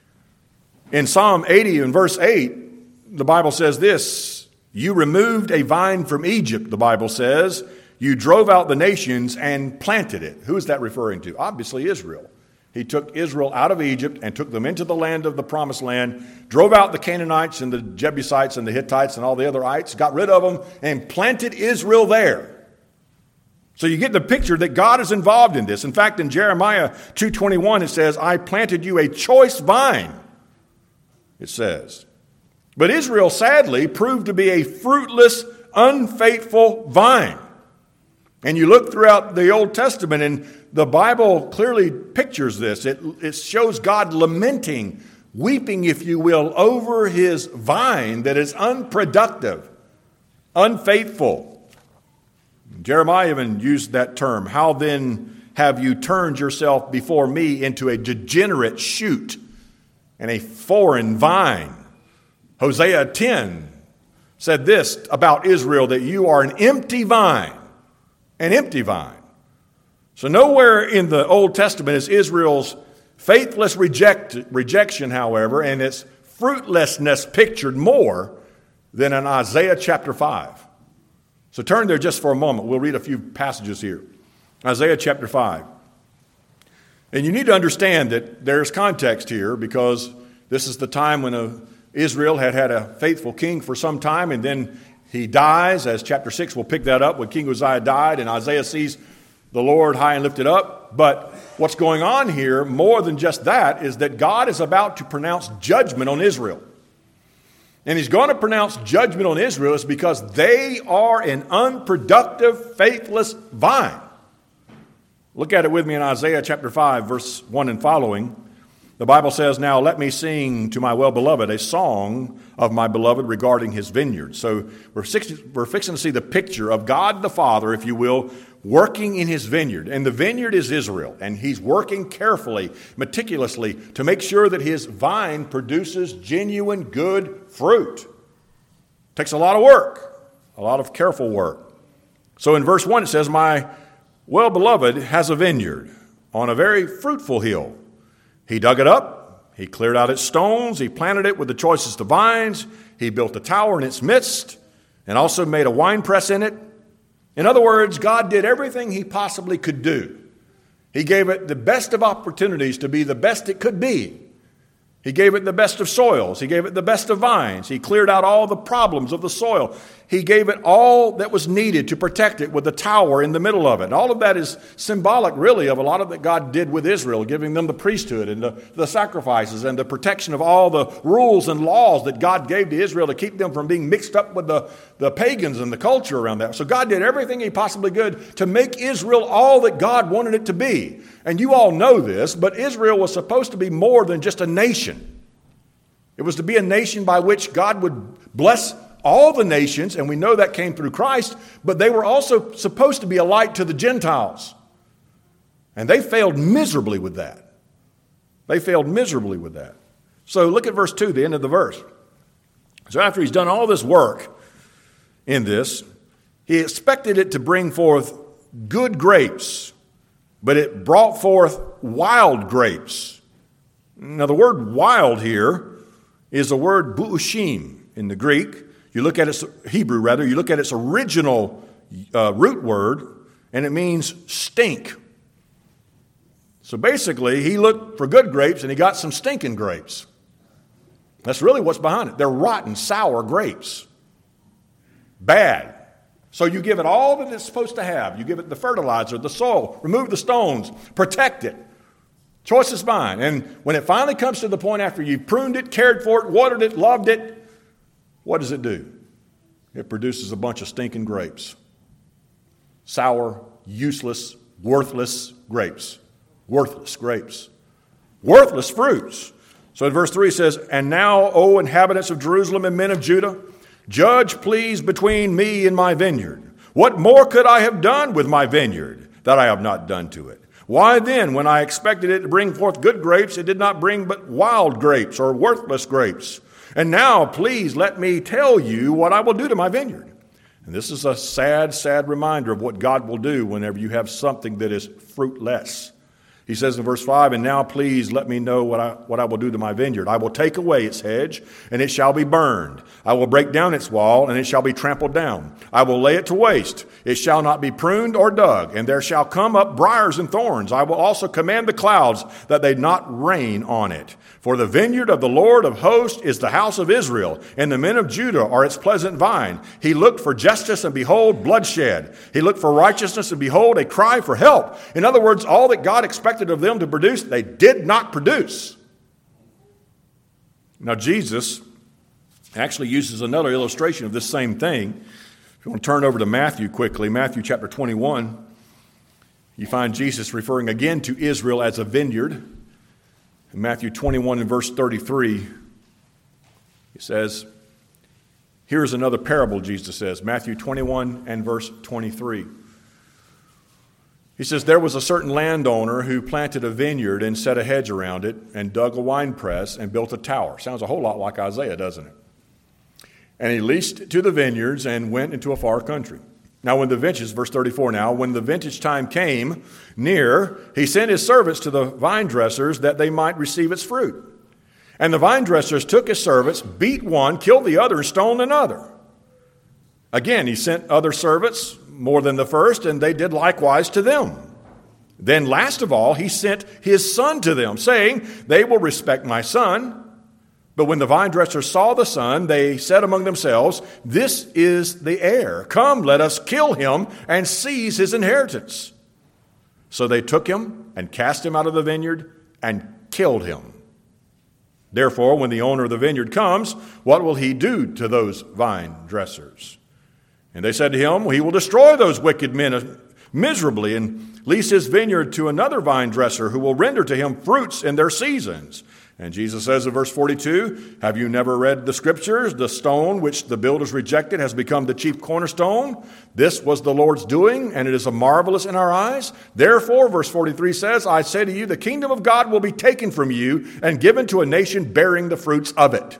in Psalm eighty and verse eight, the Bible says this, you removed a vine from Egypt, the Bible says, you drove out the nations and planted it. Who is that referring to? Obviously Israel. He took Israel out of Egypt and took them into the land of the promised land, drove out the Canaanites and the Jebusites and the Hittites and all the other ites, got rid of them, and planted Israel there. So you get the picture that God is involved in this. In fact, in Jeremiah two twenty-one, it says, I planted you a choice vine, it says. But Israel, sadly, proved to be a fruitless, unfaithful vine. And you look throughout the Old Testament, and the Bible clearly pictures this. It, it shows God lamenting, weeping, if you will, over his vine that is unproductive, unfaithful. Jeremiah even used that term. How then have you turned yourself before me into a degenerate shoot and a foreign vine? Hosea ten said this about Israel, that you are an empty vine, an empty vine. So nowhere in the Old Testament is Israel's faithless reject, rejection, however, and its fruitlessness pictured more than in Isaiah chapter five. So turn there just for a moment. We'll read a few passages here. Isaiah chapter five. And you need to understand that there's context here, because this is the time when a, Israel had had a faithful king for some time, and then he dies, as chapter six will pick that up when King Uzziah died, and Isaiah sees the Lord high and lifted up. But what's going on here, more than just that, is that God is about to pronounce judgment on Israel. And he's going to pronounce judgment on Israel is because they are an unproductive, faithless vine. Look at it with me in Isaiah chapter five, verse one and following. The Bible says, now let me sing to my well-beloved a song of my beloved regarding his vineyard. So we're, six, we're fixing to see the picture of God the Father, if you will, working in his vineyard. And the vineyard is Israel. And he's working carefully, meticulously, to make sure that his vine produces genuine good fruit. Takes a lot of work, a lot of careful work. So in verse one it says, my well-beloved has a vineyard on a very fruitful hill. He dug it up, he cleared out its stones, he planted it with the choicest of vines, he built a tower in its midst, and also made a winepress in it. In other words, God did everything he possibly could do. He gave it the best of opportunities to be the best it could be. He gave it the best of soils. He gave it the best of vines. He cleared out all the problems of the soil. He gave it all that was needed to protect it with a tower in the middle of it. And all of that is symbolic, really, of a lot of that God did with Israel, giving them the priesthood and the, the sacrifices and the protection of all the rules and laws that God gave to Israel to keep them from being mixed up with the, the pagans and the culture around that. So God did everything he possibly could to make Israel all that God wanted it to be. And you all know this, but Israel was supposed to be more than just a nation. It was to be a nation by which God would bless all the nations, and we know that came through Christ, but they were also supposed to be a light to the Gentiles. And they failed miserably with that. They failed miserably with that. So look at verse two, the end of the verse. So after he's done all this work in this, he expected it to bring forth good grapes, but it brought forth wild grapes. Now the word wild here is a word bu'ushim in the Greek. You look at its Hebrew, rather, you look at its original uh, root word, and it means stink. So basically, he looked for good grapes, and he got some stinking grapes. That's really what's behind it. They're rotten, sour grapes. Bad. So you give it all that it's supposed to have. You give it the fertilizer, the soil, remove the stones, protect it. Choicest vine. And when it finally comes to the point after you've pruned it, cared for it, watered it, loved it, what does it do? It produces a bunch of stinking grapes. Sour, useless, worthless grapes. Worthless grapes. Worthless fruits. So in verse three it says, and now, O inhabitants of Jerusalem and men of Judah, judge please between me and my vineyard. What more could I have done with my vineyard that I have not done to it? Why then, when I expected it to bring forth good grapes, it did not bring but wild grapes or worthless grapes? And now, please let me tell you what I will do to my vineyard. And this is a sad, sad reminder of what God will do whenever you have something that is fruitless. He says in verse five, and now please let me know what I, what I will do to my vineyard. I will take away its hedge, and it shall be burned. I will break down its wall, and it shall be trampled down. I will lay it to waste. It shall not be pruned or dug, and there shall come up briars and thorns. I will also command the clouds that they not rain on it. For the vineyard of the Lord of hosts is the house of Israel, and the men of Judah are its pleasant vine. He looked for justice, and behold, bloodshed. He looked for righteousness, and behold, a cry for help. In other words, all that God expected of them to produce, they did not produce. Now, Jesus actually uses another illustration of this same thing. If you want to turn over to Matthew quickly, Matthew chapter twenty-one, you find Jesus referring again to Israel as a vineyard. In Matthew twenty-one and verse thirty-three, he says, here's another parable, Jesus says, Matthew twenty-one and verse twenty-three. He says, there was a certain landowner who planted a vineyard and set a hedge around it and dug a winepress and built a tower. Sounds a whole lot like Isaiah, doesn't it? And he leased to the vineyards and went into a far country. Now when the vintage, verse thirty-four now, when the vintage time came near, he sent his servants to the vine dressers that they might receive its fruit. And the vine dressers took his servants, beat one, killed the other, and stoned another. Again, he sent other servants, more than the first, and they did likewise to them. Then last of all, he sent his son to them, saying, they will respect my son. But when the vine dressers saw the son, they said among themselves, this is the heir. Come, let us kill him and seize his inheritance. So they took him and cast him out of the vineyard and killed him. Therefore, when the owner of the vineyard comes, what will he do to those vine dressers? And they said to him, he will destroy those wicked men miserably and lease his vineyard to another vine dresser who will render to him fruits in their seasons. And Jesus says in verse forty-two, have you never read the scriptures? The stone which the builders rejected has become the chief cornerstone. This was the Lord's doing, and it is a marvelous in our eyes. Therefore, verse forty-three says, I say to you, the kingdom of God will be taken from you and given to a nation bearing the fruits of it.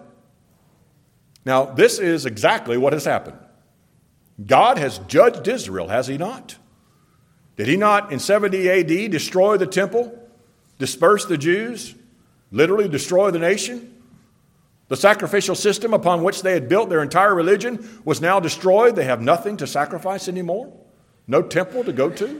Now, this is exactly what has happened. God has judged Israel, has he not? Did he not in seventy A D destroy the temple, disperse the Jews, literally destroy the nation? The sacrificial system upon which they had built their entire religion was now destroyed. They have nothing to sacrifice anymore, no temple to go to.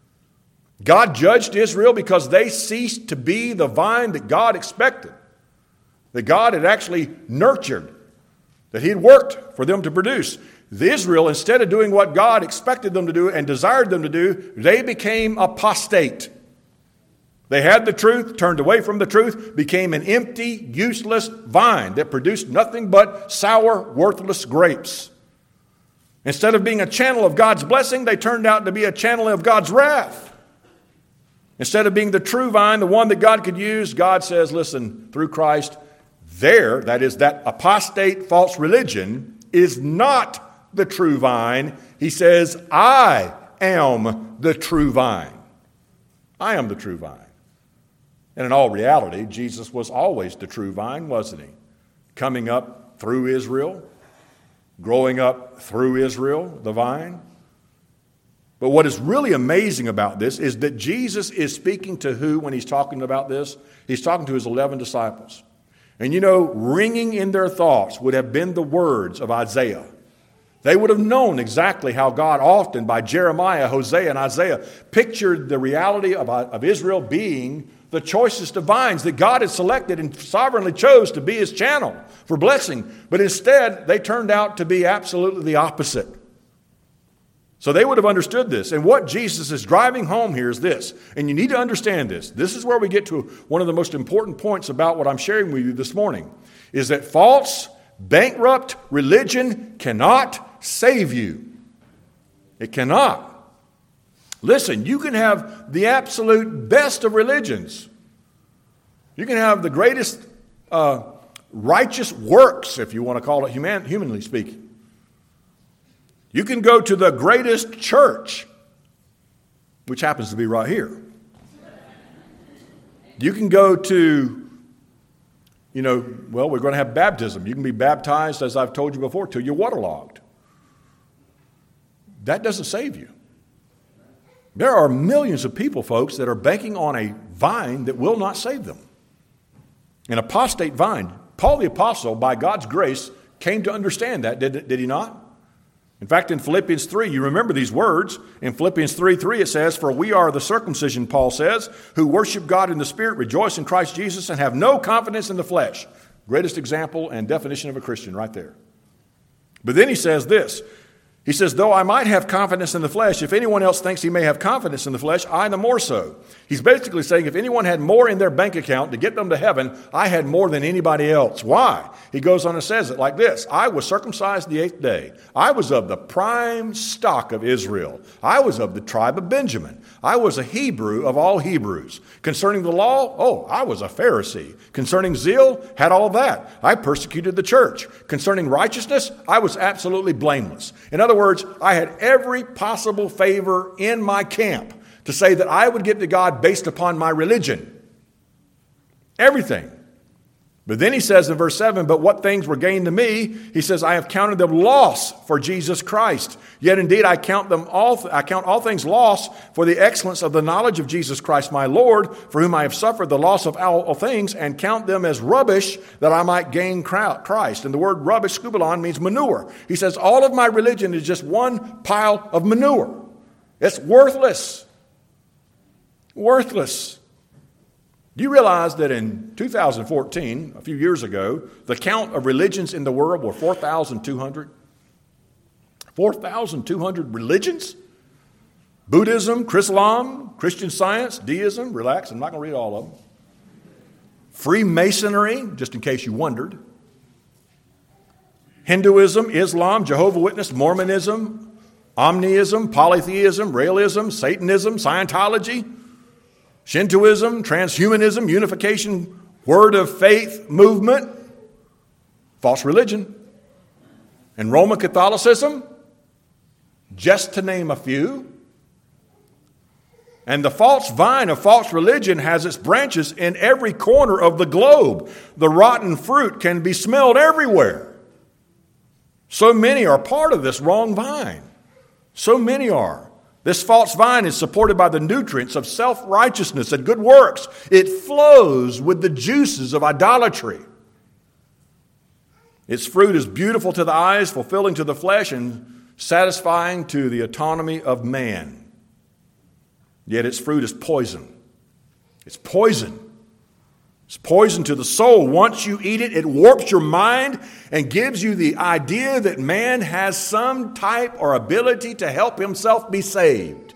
God judged Israel because they ceased to be the vine that God expected, that God had actually nurtured, that he had worked for them to produce. The Israel, instead of doing what God expected them to do and desired them to do, they became apostate. They had the truth, turned away from the truth, became an empty, useless vine that produced nothing but sour, worthless grapes. Instead of being a channel of God's blessing, they turned out to be a channel of God's wrath. Instead of being the true vine, the one that God could use, God says, listen, through Christ, there, that is, that apostate false religion is not the true vine. He says, I am the true vine. I am the true vine. And in all reality, Jesus was always the true vine, wasn't he? Coming up through Israel, growing up through Israel, the vine. But what is really amazing about this is that Jesus is speaking to who when he's talking about this? He's talking to his eleven disciples. And you know, ringing in their thoughts would have been the words of Isaiah. They would have known exactly how God often, by Jeremiah, Hosea, and Isaiah, pictured the reality of, of Israel being the choicest of vines that God had selected and sovereignly chose to be his channel for blessing. But instead, they turned out to be absolutely the opposite. So they would have understood this. And what Jesus is driving home here is this. And you need to understand this. This is where we get to one of the most important points about what I'm sharing with you this morning, is that false, bankrupt religion cannot save you. It cannot. Listen, you can have the absolute best of religions. You can have the greatest uh, righteous works, if you want to call it human, humanly speaking. You can go to the greatest church, which happens to be right here. You can go to, you know, well, we're going to have baptism. You can be baptized, as I've told you before, till you're waterlogged. That doesn't save you. There are millions of people, folks, that are banking on a vine that will not save them. An apostate vine. Paul the Apostle, by God's grace, came to understand that, did, did he not? In fact, in Philippians three, you remember these words. In Philippians three three, it says, "For we are the circumcision," Paul says, "who worship God in the Spirit, rejoice in Christ Jesus, and have no confidence in the flesh." Greatest example and definition of a Christian right there. But then he says this. He says, "Though I might have confidence in the flesh, if anyone else thinks he may have confidence in the flesh, I the more so." He's basically saying if anyone had more in their bank account to get them to heaven, I had more than anybody else. Why? He goes on and says it like this. "I was circumcised the eighth day. I was of the prime stock of Israel. I was of the tribe of Benjamin. I was a Hebrew of all Hebrews. Concerning the law, oh, I was a Pharisee. Concerning zeal, had all that. I persecuted the church. Concerning righteousness, I was absolutely blameless." In other words, I had every possible favor in my camp to say that I would get to God based upon my religion. Everything. But then he says in verse seven, "But what things were gained to me," he says, "I have counted them loss for Jesus Christ. Yet indeed I count them all, I count all things loss for the excellence of the knowledge of Jesus Christ my Lord, for whom I have suffered the loss of all things, and count them as rubbish that I might gain Christ." And the word rubbish, skubalon, means manure. He says, all of my religion is just one pile of manure. It's worthless. Worthless. Do you realize that in two thousand fourteen, a few years ago, the count of religions in the world were four thousand two hundred? four thousand two hundred religions? Buddhism, Islam, Christian Science, deism, relax, I'm not going to read all of them. Freemasonry, just in case you wondered. Hinduism, Islam, Jehovah's Witness, Mormonism, Omniism, polytheism, Raelism, Satanism, Scientology, Shintoism, transhumanism, unification, word of faith movement, false religion, and Roman Catholicism, just to name a few. And the false vine of false religion has its branches in every corner of the globe. The rotten fruit can be smelled everywhere. So many are part of this wrong vine. So many are. This false vine is supported by the nutrients of self-righteousness and good works. It flows with the juices of idolatry. Its fruit is beautiful to the eyes, fulfilling to the flesh, and satisfying to the autonomy of man. Yet its fruit is poison. It's poison. It's poison to the soul. Once you eat it, it warps your mind and gives you the idea that man has some type or ability to help himself be saved.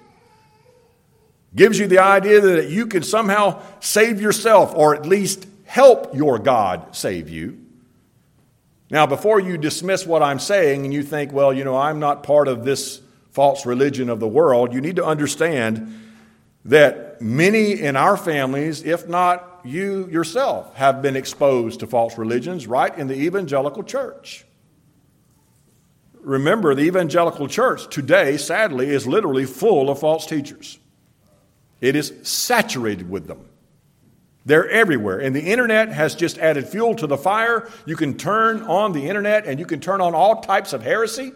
Gives you the idea that you can somehow save yourself, or at least help your God save you. Now, before you dismiss what I'm saying and you think, well, you know, I'm not part of this false religion of the world, you need to understand that many in our families, if not you yourself, have been exposed to false religions right in the evangelical church. Remember, the evangelical church today, sadly, is literally full of false teachers. It is saturated with them. They're everywhere. And the internet has just added fuel to the fire. You can turn on the internet and you can turn on all types of heresy.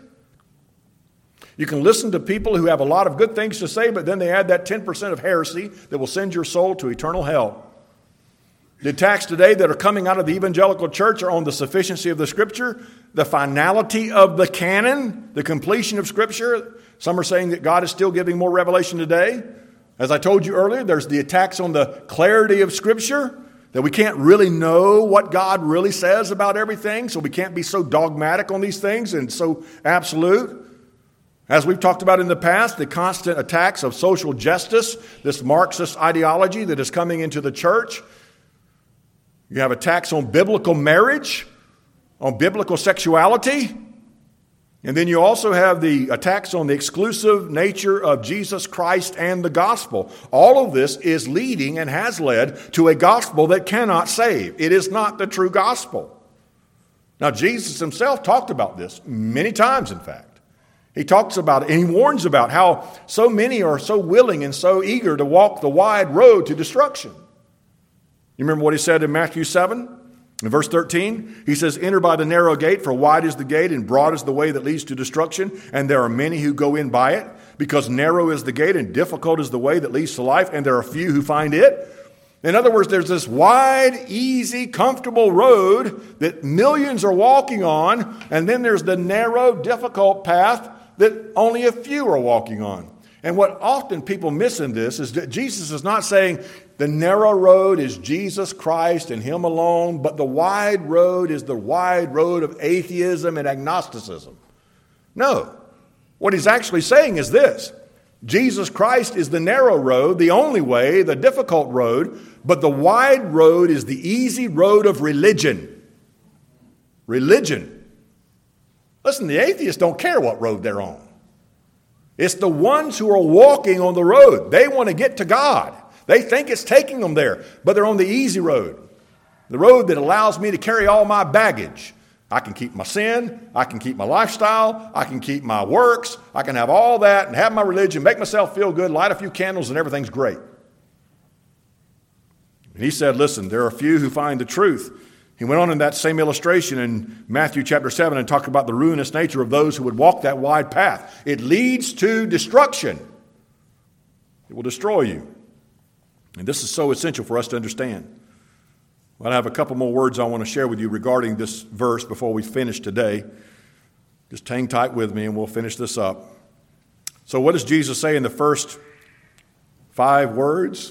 You can listen to people who have a lot of good things to say, but then they add that ten percent of heresy that will send your soul to eternal hell. The attacks today that are coming out of the evangelical church are on the sufficiency of the Scripture, the finality of the canon, the completion of Scripture. Some are saying that God is still giving more revelation today. As I told you earlier, there's the attacks on the clarity of Scripture, that we can't really know what God really says about everything, so we can't be so dogmatic on these things and so absolute. As we've talked about in the past, the constant attacks of social justice, this Marxist ideology that is coming into the church. You have attacks on biblical marriage, on biblical sexuality. And then you also have the attacks on the exclusive nature of Jesus Christ and the gospel. All of this is leading and has led to a gospel that cannot save. It is not the true gospel. Now, Jesus himself talked about this many times, in fact. He talks about it, and he warns about how so many are so willing and so eager to walk the wide road to destruction. You remember what he said in Matthew seven? In verse thirteen, he says, "Enter by the narrow gate, for wide is the gate and broad is the way that leads to destruction, and there are many who go in by it. because narrow is the gate and difficult is the way that leads to life, and there are few who find it. In other words, there's this wide, easy, comfortable road that millions are walking on, and then there's the narrow, difficult path that only a few are walking on. And what often people miss in this is that Jesus is not saying the narrow road is Jesus Christ and Him alone, but the wide road is the wide road of atheism and agnosticism. No. What He's actually saying is this: Jesus Christ is the narrow road, the only way, the difficult road, but the wide road is the easy road of religion. Religion. Listen, the atheists don't care what road they're on. It's the ones who are walking on the road. They want to get to God. They think it's taking them there, but they're on the easy road. The road that allows me to carry all my baggage. I can keep my sin, I can keep my lifestyle, I can keep my works, I can have all that and have my religion, make myself feel good, light a few candles, and everything's great. And He said, listen, there are few who find the truth. He went on in that same illustration in Matthew chapter seven and talked about the ruinous nature of those who would walk that wide path. It leads to destruction. It will destroy you. And this is so essential for us to understand. Well, I have a couple more words I want to share with you regarding this verse before we finish today. Just hang tight with me and we'll finish this up. So what does Jesus say in the first five words?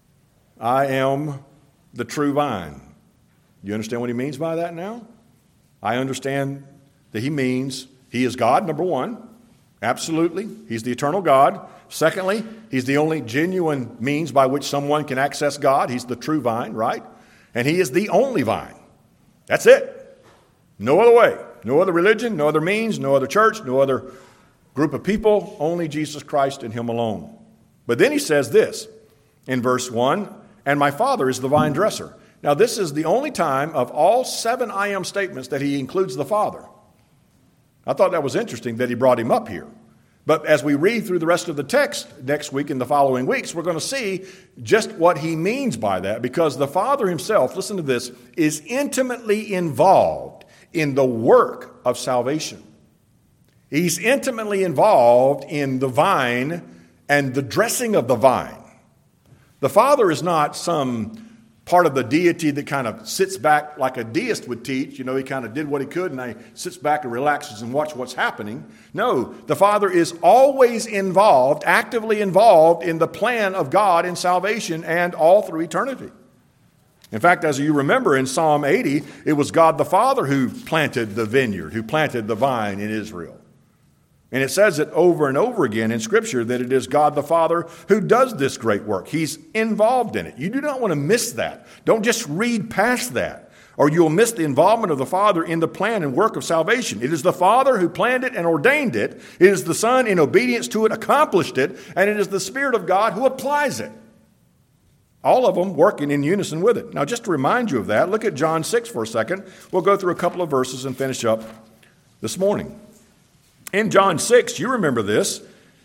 I am the true vine. You understand what He means by that now? I understand that He means He is God, number one. Absolutely. He's the eternal God. Secondly, He's the only genuine means by which someone can access God. He's the true vine, right? And He is the only vine. That's it. No other way. No other religion, no other means, no other church, no other group of people. Only Jesus Christ and Him alone. But then He says this in verse one, and my Father is the vine dresser. Now this is the only time of all seven I am statements that He includes the Father. I thought that was interesting that He brought Him up here. But as we read through the rest of the text next week and the following weeks, we're going to see just what He means by that, because the Father Himself, listen to this, is intimately involved in the work of salvation. He's intimately involved in the vine and the dressing of the vine. The Father is not some part of the deity that kind of sits back like a deist would teach. You know, He kind of did what He could and He sits back and relaxes and watches what's happening. No, the Father is always involved, actively involved in the plan of God in salvation and all through eternity. In fact, as you remember in Psalm eighty, it was God the Father who planted the vineyard, who planted the vine in Israel. And it says it over and over again in Scripture that it is God the Father who does this great work. He's involved in it. You do not want to miss that. Don't just read past that, or you'll miss the involvement of the Father in the plan and work of salvation. It is the Father who planned it and ordained it. It is the Son, in obedience to it, accomplished it. And it is the Spirit of God who applies it. All of them working in unison with it. Now, just to remind you of that, look at John six for a second. We'll go through a couple of verses and finish up this morning. In John six, you remember this.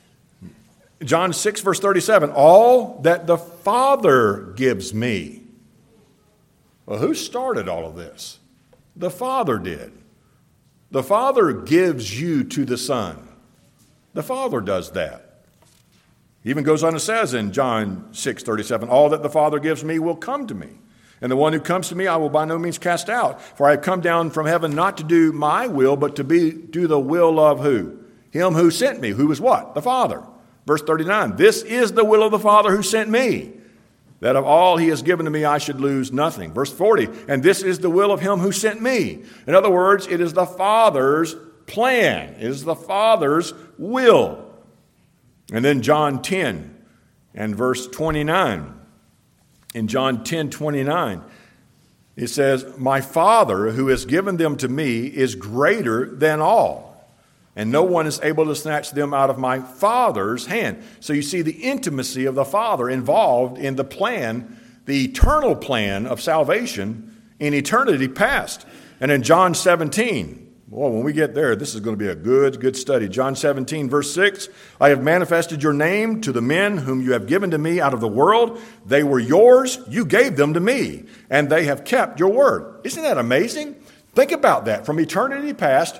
John six, verse thirty-seven, all that the Father gives me. Well, who started all of this? The Father did. The Father gives you to the Son. The Father does that. He even goes on and says in John six, thirty-seven, all that the Father gives me will come to me. And the one who comes to me, I will by no means cast out. For I have come down from heaven not to do my will, but to be do the will of who? Him who sent me. Who is what? The Father. Verse thirty-nine, this is the will of the Father who sent me, that of all He has given to me I should lose nothing. Verse forty, and this is the will of Him who sent me. In other words, it is the Father's plan. It is the Father's will. And then John ten and verse twenty-nine. In John ten, twenty-nine, it says, my Father who has given them to me is greater than all, and no one is able to snatch them out of my Father's hand. So you see the intimacy of the Father involved in the plan, the eternal plan of salvation in eternity past. And in John seventeen, well, when we get there, this is going to be a good, good study. John seventeen, verse six, I have manifested your name to the men whom you have given to me out of the world. They were yours. You gave them to me, and they have kept your word. Isn't that amazing? Think about that. From eternity past,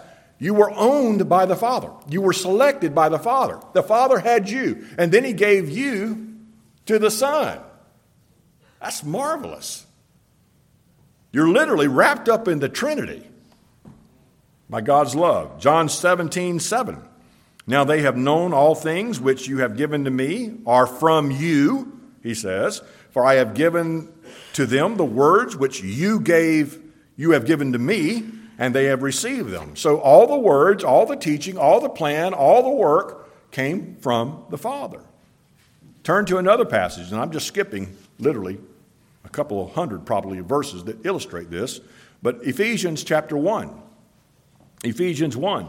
You were owned by the Father. You were selected by the Father. The Father had you, and then he gave you to the Son. That's marvelous. You're literally wrapped up in the Trinity by God's love. John seventeen seven. Now they have known all things which you have given to me are from you, he says, for I have given to them the words which you gave, you have given to me, and they have received them. So all the words, all the teaching, all the plan, all the work came from the Father. Turn to another passage, and I'm just skipping literally a couple of hundred probably verses that illustrate this, but Ephesians chapter one. Ephesians one.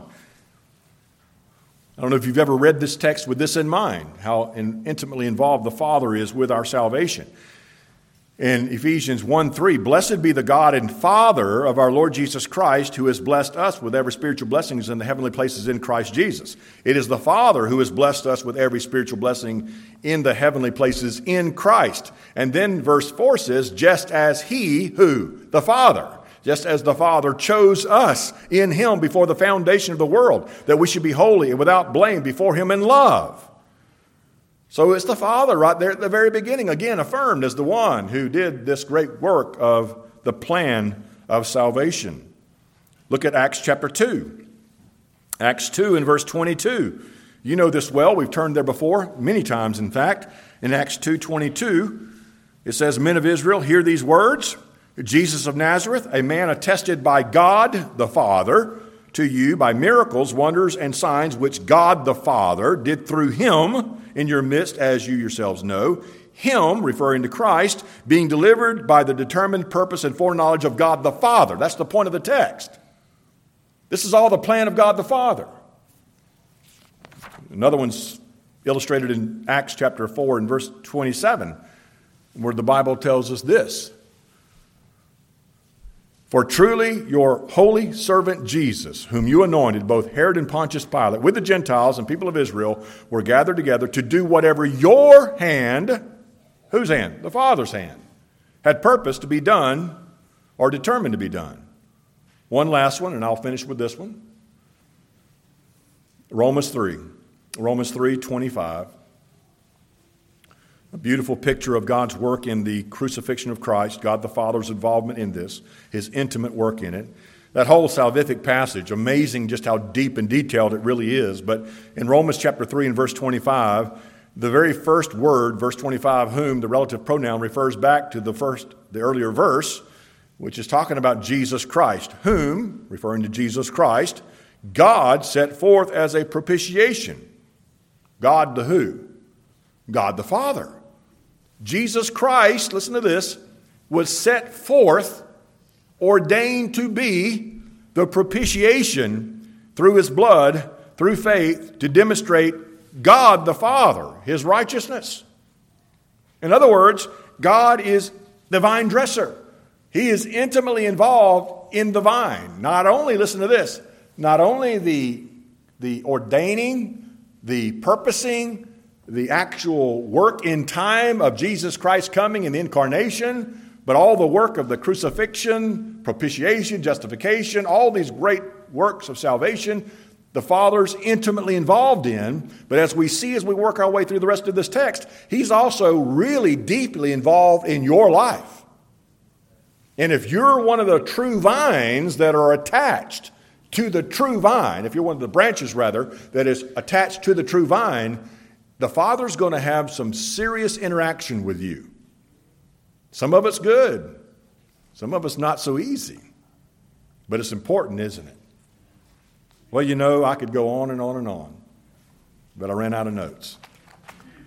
I don't know if you've ever read this text with this in mind, how intimately involved the Father is with our salvation. In Ephesians one three, blessed be the God and Father of our Lord Jesus Christ, who has blessed us with every spiritual blessings in the heavenly places in Christ Jesus. It is the Father who has blessed us with every spiritual blessing in the heavenly places in Christ. And then verse four says, just as he, who? The Father. Just as the Father chose us in him before the foundation of the world, that we should be holy and without blame before him in love. So it's the Father right there at the very beginning, again affirmed as the one who did this great work of the plan of salvation. Look at Acts chapter two. Acts two and verse twenty-two. You know this well. We've turned there before, many times in fact. In Acts two twenty-two, it says, men of Israel, hear these words. Jesus of Nazareth, a man attested by God the Father to you by miracles, wonders, and signs which God the Father did through him in your midst, as you yourselves know. Him, referring to Christ, being delivered by the determined purpose and foreknowledge of God the Father. That's the point of the text. This is all the plan of God the Father. Another one's illustrated in Acts chapter four and verse twenty-seven, where the Bible tells us this. For truly your holy servant Jesus, whom you anointed, both Herod and Pontius Pilate, with the Gentiles and people of Israel, were gathered together to do whatever your hand, whose hand? The Father's hand, had purposed to be done or determined to be done. One last one, and I'll finish with this one. Romans three. Romans three twenty-five. A beautiful picture of God's work in the crucifixion of Christ, God the Father's involvement in this, his intimate work in it. That whole salvific passage, amazing just how deep and detailed it really is. But in Romans chapter three and verse twenty-five, the very first word, verse twenty-five, whom, the relative pronoun, refers back to the first, the earlier verse, which is talking about Jesus Christ, whom, referring to Jesus Christ, God set forth as a propitiation. God the who? God the Father. Jesus Christ, listen to this, was set forth, ordained to be the propitiation through his blood, through faith, to demonstrate God the Father, his righteousness. In other words, God is the vine dresser. He is intimately involved in the vine. Not only, listen to this, not only the, the ordaining, the purposing, the actual work in time of Jesus Christ coming in the incarnation, but all the work of the crucifixion, propitiation, justification, all these great works of salvation, the Father's intimately involved in. But as we see as we work our way through the rest of this text, he's also really deeply involved in your life. And if you're one of the true vines that are attached to the true vine, if you're one of the branches rather, that is attached to the true vine, the Father's going to have some serious interaction with you. Some of it's good. Some of it's not so easy. But it's important, isn't it? Well, you know, I could go on and on and on, but I ran out of notes.